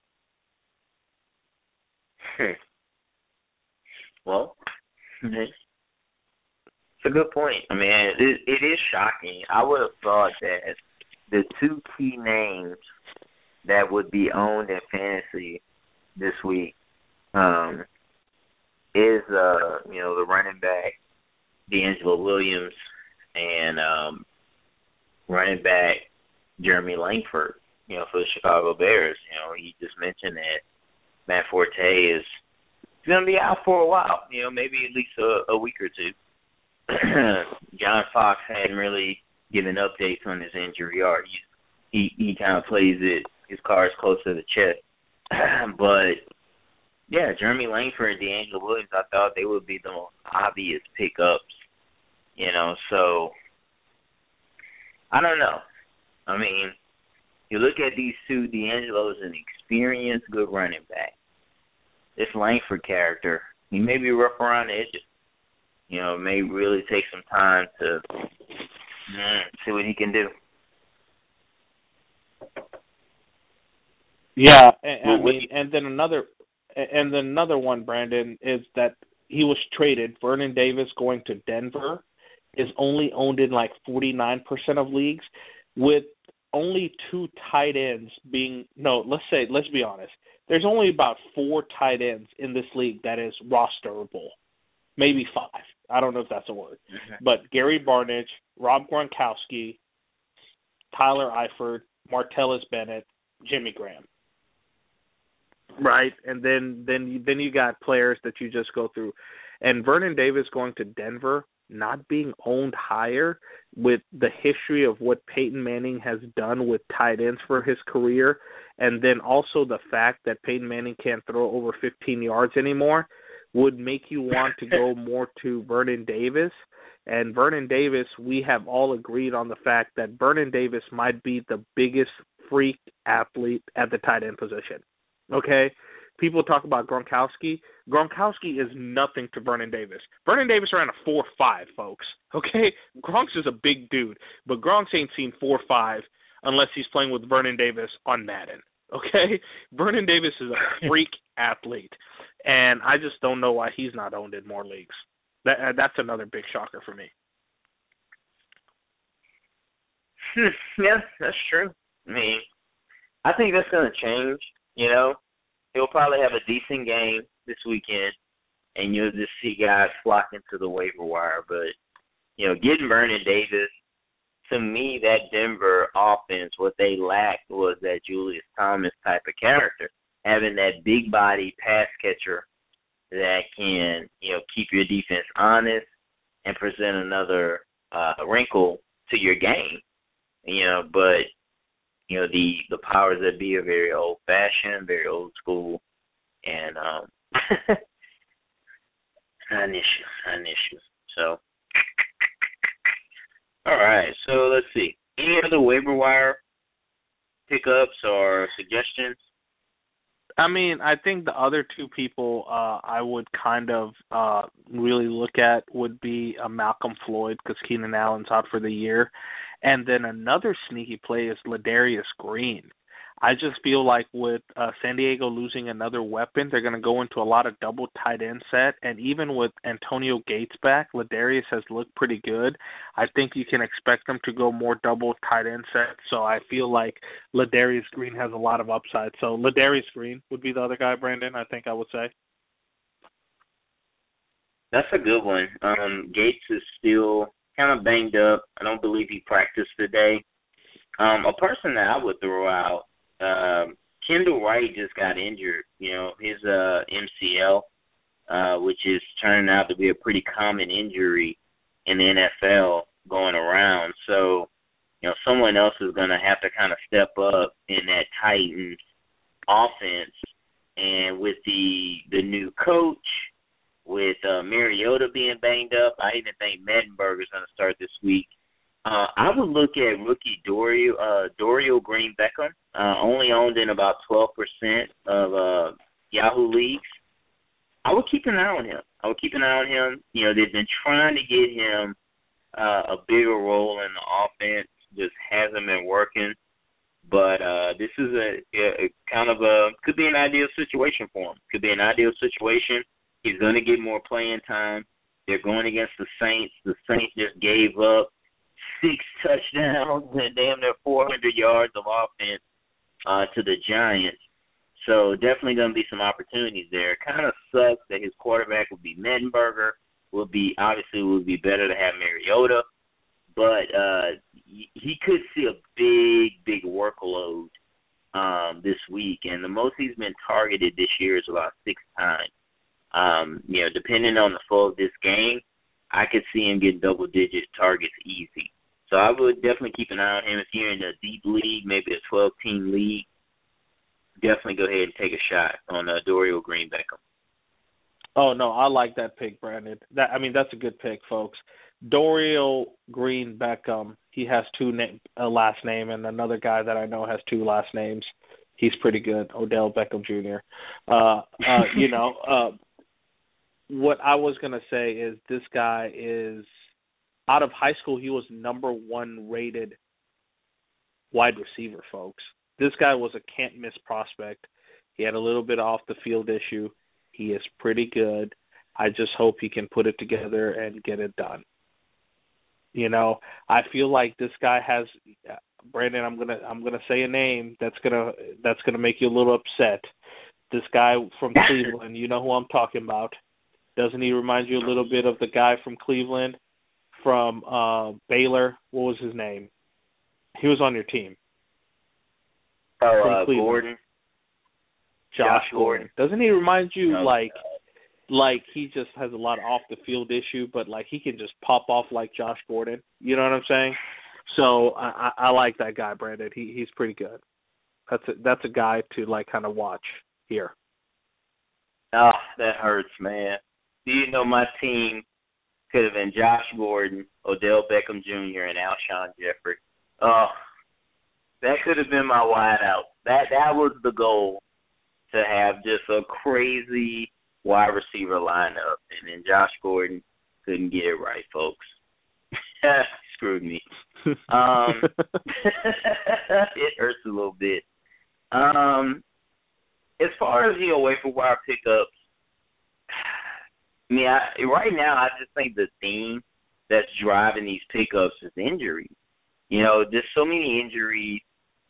Hmm. Well, it's a good point. I mean, it, it is shocking. I would have thought that the two key names that would be owned in fantasy this week um, is, uh, you know, the running back, DeAngelo Williams, and um, running back, Jeremy Langford, you know, for the Chicago Bears. You know, he just mentioned that Matt Forte is going to be out for a while, you know, maybe at least a, a week or two. John Fox hadn't really given updates on his injury, or he he, he kind of plays it his cards close to the chest. But yeah, Jeremy Langford and DeAngelo Williams, I thought they would be the most obvious pickups, you know. So I don't know. I mean, you look at these two. DeAngelo is an experienced, good running back. This Langford character, he may be rough around the edges. You know, it may really take some time to mm, see what he can do. Yeah, and, I mean, and then another, and then another one, Brandon, is that he was traded. Vernon Davis going to Denver is only owned in like forty-nine percent of leagues, with only two tight ends being no. Let's say, let's be honest. There's only about four tight ends in this league that is rosterable. Maybe five. I don't know if that's a word. Mm-hmm. But Gary Barnidge, Rob Gronkowski, Tyler Eifert, Martellus Bennett, Jimmy Graham. Right? And then then you, then you got players that you just go through. And Vernon Davis going to Denver, not being owned higher with the history of what Peyton Manning has done with tight ends for his career, and then also the fact that Peyton Manning can't throw over fifteen yards anymore, would make you want to go more to Vernon Davis. And Vernon Davis, we have all agreed on the fact that Vernon Davis might be the biggest freak athlete at the tight end position. Okay? People talk about Gronkowski. Gronkowski is nothing to Vernon Davis. Vernon Davis ran a four five, folks. Okay? Gronk's is a big dude, but Gronk's ain't seen four five unless he's playing with Vernon Davis on Madden. Okay? Vernon Davis is a freak athlete. And I just don't know why he's not owned in more leagues. That that's another big shocker for me. Yeah, that's true. I mean, I think that's going to change. You know, he'll probably have a decent game this weekend. and you'll just see guys flocking to the waiver wire. But, you know, getting Vernon Davis, to me, that Denver offense, what they lacked was that Julius Thomas type of character, having that big body pass catcher that can, you know, keep your defense honest and present another uh, wrinkle to your game. You know, but, you know, the, the powers that be are very old-fashioned, very old school, and um, not an issue, not an issue. So, all right, so let's see. Any other waiver wire pickups or suggestions? I mean, I think the other two people uh, I would kind of uh, really look at would be uh, Malcolm Floyd, because Keenan Allen's out for the year. And then another sneaky play is Ladarius Green. I just feel like with uh, San Diego losing another weapon, they're going to go into a lot of double tight end set. And even with Antonio Gates back, Ladarius has looked pretty good. I think you can expect them to go more double tight end set. So I feel like Ladarius Green has a lot of upside. So Ladarius Green would be the other guy, Brandon, I think I would say. That's a good one. Um, Gates is still kind of banged up. I don't believe he practiced today. Um, a person that I would throw out, um, Kendall Wright just got injured. You know, his uh, M C L, uh, which is turning out to be a pretty common injury in the N F L going around. So, you know, someone else is going to have to kind of step up in that Titans offense. And with the the new coach, with uh, Mariota being banged up, I even think Mettenberger's going to start this week. Uh, I would look at rookie Dorio, uh, Dorial Green Beckham, uh, only owned in about twelve percent of uh, Yahoo leagues. I would keep an eye on him. I would keep an eye on him. You know, they've been trying to get him uh, a bigger role in the offense, just hasn't been working. But uh, this is a, a, a kind of a, could be an ideal situation for him. Could be an ideal situation. He's going to get more playing time. They're going against the Saints. The Saints just gave up six touchdowns and damn near four hundred yards of offense uh, to the Giants. So definitely going to be some opportunities there. It kind of sucks that his quarterback would be Mettenberger. Would be obviously would be better to have Mariota, but uh, he could see a big, big workload um, this week. And the most he's been targeted this year is about six times. Um, you know, depending on the flow of this game, I could see him get double-digit targets easy. So I would definitely keep an eye on him. If you're in a deep league, maybe a twelve-team league, definitely go ahead and take a shot on uh, Dorial Green Beckham. Oh, no, I like that pick, Brandon. That I mean, that's a good pick, folks. Dorial Green Beckham, he has two na- a last name, and another guy that I know has two last names. He's pretty good, Odell Beckham Junior Uh, uh, you know, uh, what I was going to say is this guy is, out of high school, he was number one rated wide receiver, folks. This guy was a can't-miss prospect. He had a little bit of off-the-field issue. He is pretty good. I just hope he can put it together and get it done. You know, I feel like this guy has, Brandon, I'm gonna I'm gonna say a name that's gonna that's gonna make you a little upset. This guy from Cleveland, you know who I'm talking about. Doesn't he remind you a little bit of the guy from Cleveland, from uh, Baylor? What was his name? He was on your team. Oh, uh, Gordon. Josh, Josh Gordon. Gordon. Doesn't he remind you no, like no. like he just has a lot of off the field issue, but like he can just pop off like Josh Gordon? You know what I'm saying? So I, I, I like that guy, Brandon. He he's pretty good. That's a, that's a guy to like kind of watch here. Oh, that hurts, man. Do you know my team could have been Josh Gordon, Odell Beckham Junior, and Alshon Jeffrey? Oh, that could have been my wideout. That that was the goal, to have just a crazy wide receiver lineup, and then Josh Gordon couldn't get it right, folks. Screwed me. Um, it hurts a little bit. Um, as far as, you know, waiver wire pickups, I mean, I, right now I just think the theme that's driving these pickups is injuries. You know, there's so many injuries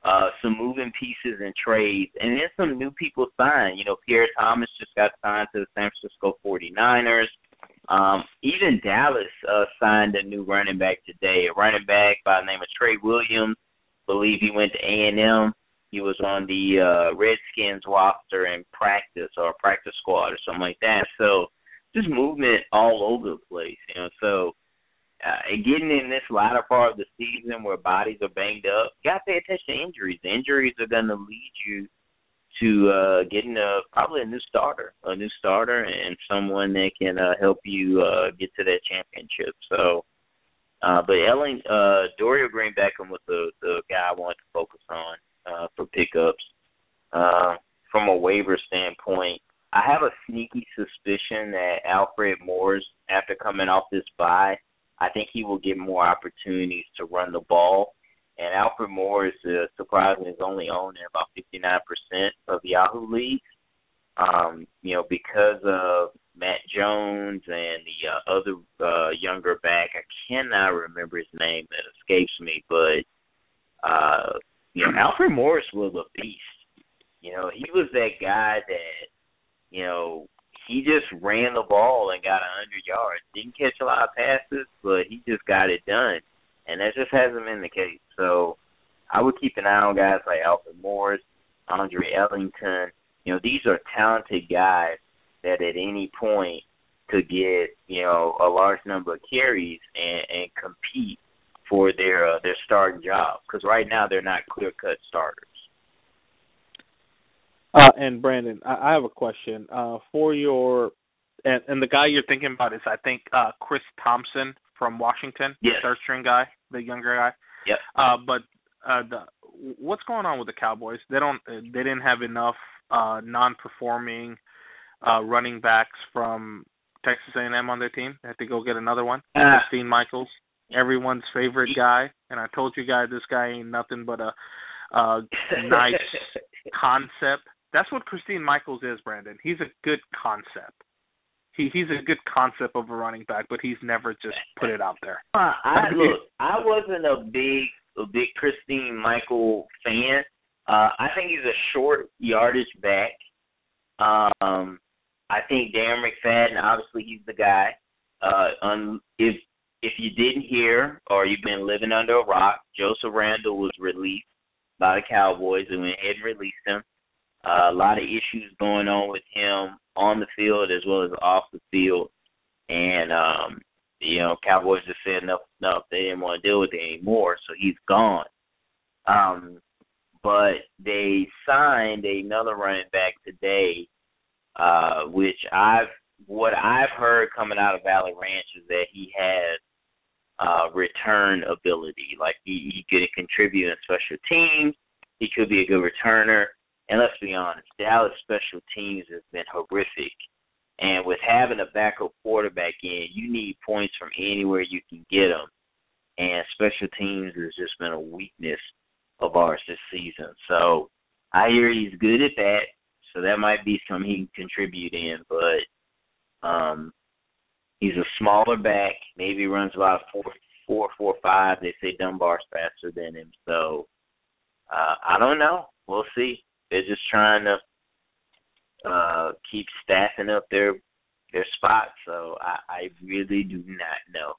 uh, some moving pieces and trades, and then some new people signed. You know, Pierre Thomas just got signed to the San Francisco forty-niners. Um, even Dallas uh, signed a new running back today, a running back by the name of Trey Williams. Believe he went to A and M. He was on the uh, Redskins roster in practice or practice squad or something like that. So just movement all over the place, you know. So uh, getting in this latter part of the season where bodies are banged up, you got to pay attention to injuries. The injuries are going to lead you to uh, getting a, probably a new starter, a new starter and someone that can uh, help you uh, get to that championship. So, uh, but Ellen, uh, Dorial Green Beckham was the, the guy I wanted to focus on uh, for pickups. Uh, from a waiver standpoint, I have a sneaky suspicion that Alfred Morris, after coming off this bye, I think he will get more opportunities to run the ball. And Alfred Morris, uh, surprisingly, is only owned in about fifty-nine percent of Yahoo leagues. Um, you know, because of Matt Jones and the uh, other uh, younger back, I cannot remember his name. That escapes me. But, uh, you know, Alfred Morris was a beast. You know, he was that guy that, you know, he just ran the ball and got one hundred yards. Didn't catch a lot of passes, but he just got it done. And that just hasn't been the case. So I would keep an eye on guys like Alfred Morris, Andre Ellington. You know, these are talented guys that at any point could get, you know, a large number of carries and, and compete for their uh, their starting job. Because right now they're not clear-cut starters. Uh, and Brandon, I, I have a question uh, for your, and, and the guy you're thinking about is I think uh, Chris Thompson from Washington, yes. third string guy, the younger guy. Yep. Uh, but uh, the what's going on with the Cowboys? They don't, they didn't have enough uh, non-performing uh, running backs from Texas A and M on their team. They had to go get another one. Uh, Christine Michaels, everyone's favorite guy, and I told you guys this guy ain't nothing but a, a nice concept. That's what Christine Michaels is, Brandon. He's a good concept. He he's a good concept of a running back, but he's never just put it out there. Uh, I look, I wasn't a big a big Christine Michael fan. Uh, I think he's a short yardage back. Um, I think Darren McFadden, obviously, he's the guy. Uh, um, if if you didn't hear or you've been living under a rock, Joseph Randle was released by the Cowboys and went ahead and released him. Uh, a lot of issues going on with him on the field as well as off the field. And, um, you know, Cowboys just said enough, enough. They didn't want to deal with it anymore, so he's gone. Um, but they signed another running back today, uh, which I've, what I've heard coming out of Valley Ranch is that he has uh, return ability. Like he, he could contribute in special teams. He could be a good returner. And let's be honest, Dallas special teams has been horrific. And with having a backup quarterback in, you need points from anywhere you can get them. And special teams has just been a weakness of ours this season. So I hear he's good at that. So that might be something he can contribute in. But um, he's a smaller back. Maybe runs about four, four, four, five. They say Dunbar's faster than him. So uh, I don't know. We'll see. They're just trying to uh, keep staffing up their their spots. So I, I really do not know.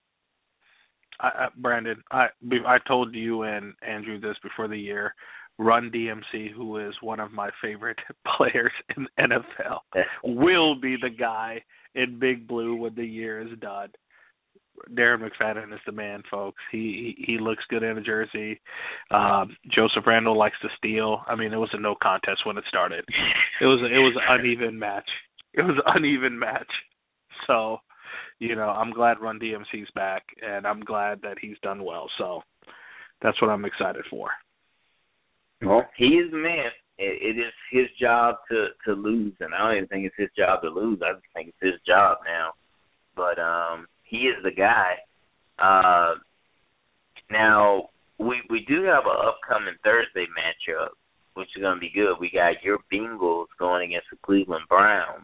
I, I, Brandon, I I told you and Andrew this before the year. Run D M C, who is one of my favorite players in the N F L, will be the guy in Big Blue when the year is done. Darren McFadden is the man, folks. He he, he looks good in a jersey. Um, Joseph Randle likes to steal. I mean, it was a no contest when it started. It was a, it was an uneven match. It was an uneven match. So, you know, I'm glad Run D M C's back, and I'm glad that he's done well. So that's what I'm excited for. Well, he is the man. It, it is his job to, to lose, and I don't even think it's his job to lose. I just think it's his job now. But um, he is the guy. Uh, now, we we do have an upcoming Thursday matchup, which is going to be good. We got your Bengals going against the Cleveland Browns.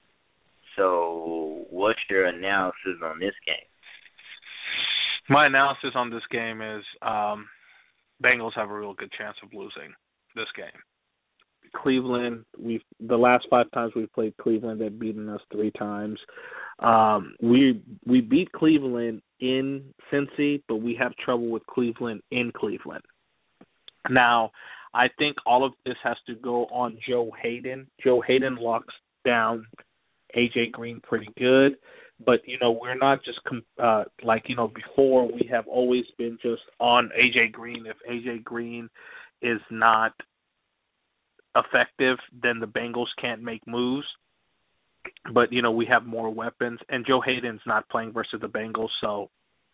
So what's your analysis on this game? My analysis on this game is um, Bengals have a real good chance of losing this game. Cleveland, we've the last five times we've played Cleveland, they've beaten us three times. Um, we we beat Cleveland in Cincy, but we have trouble with Cleveland in Cleveland. Now, I think all of this has to go on Joe Hayden. Joe Hayden locks down A J Green pretty good, but, you know, we're not just, uh, like, you know, before we have always been just on A J Green. If A J Green is not effective, then the Bengals can't make moves. But, you know, we have more weapons, and Joe Hayden's not playing versus the Bengals, so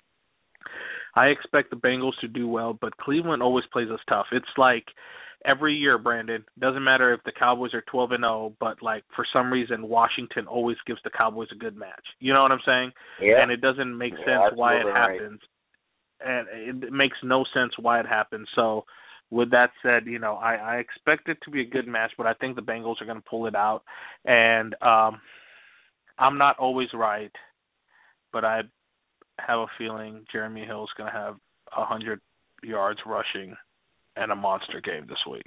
I expect the Bengals to do well, but Cleveland always plays us tough. It's like every year, Brandon, doesn't matter if the Cowboys are twelve and oh, but, like, for some reason, Washington always gives the Cowboys a good match. You know what I'm saying? Yeah. And it doesn't make yeah, sense why it right. happens. And it makes no sense why it happens. So, with that said, you know, I, I expect it to be a good match, but I think the Bengals are going to pull it out. And um, I'm not always right, but I have a feeling Jeremy Hill is going to have one hundred yards rushing and a monster game this week.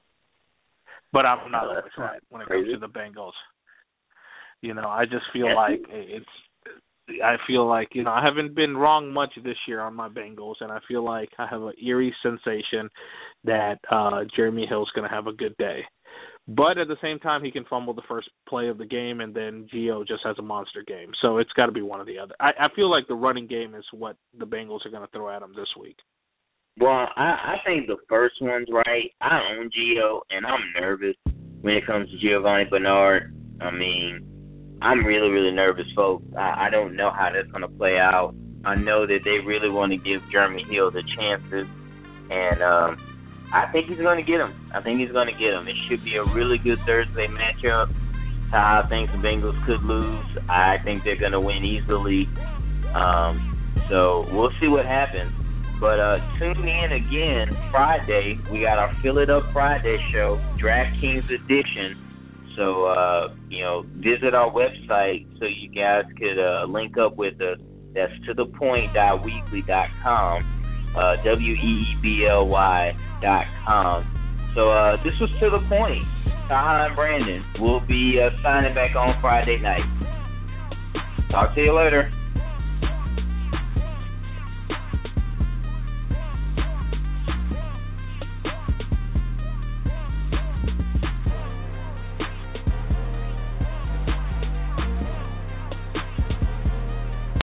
But I'm not oh, always right when it crazy. comes to the Bengals. You know, I just feel yeah. like it's I feel like, you know, I haven't been wrong much this year on my Bengals, and I feel like I have an eerie sensation that uh, Jeremy Hill's going to have a good day. But at the same time, he can fumble the first play of the game, and then Gio just has a monster game. So it's got to be one or the other. I, I feel like the running game is what the Bengals are going to throw at him this week. Well, I, I think the first one's right. I own Gio, and I'm nervous when it comes to Giovanni Bernard. I mean, I'm really, really nervous, folks. I, I don't know how that's going to play out. I know that they really want to give Jeremy Hill the chances, and um, I think he's going to get him. I think he's going to get him. It should be a really good Thursday matchup. I think the Bengals could lose. I think they're going to win easily. Um, so we'll see what happens. But uh, tune in again Friday. We got our Fill It Up Friday show, DraftKings edition. So, uh, you know, visit our website so you guys could uh, link up with us. That's to the point dot weekly dot com, uh, W E E B L Y dot com. So uh, this was To The Point. Taha and Brandon will be uh, signing back on Friday night. Talk to you later.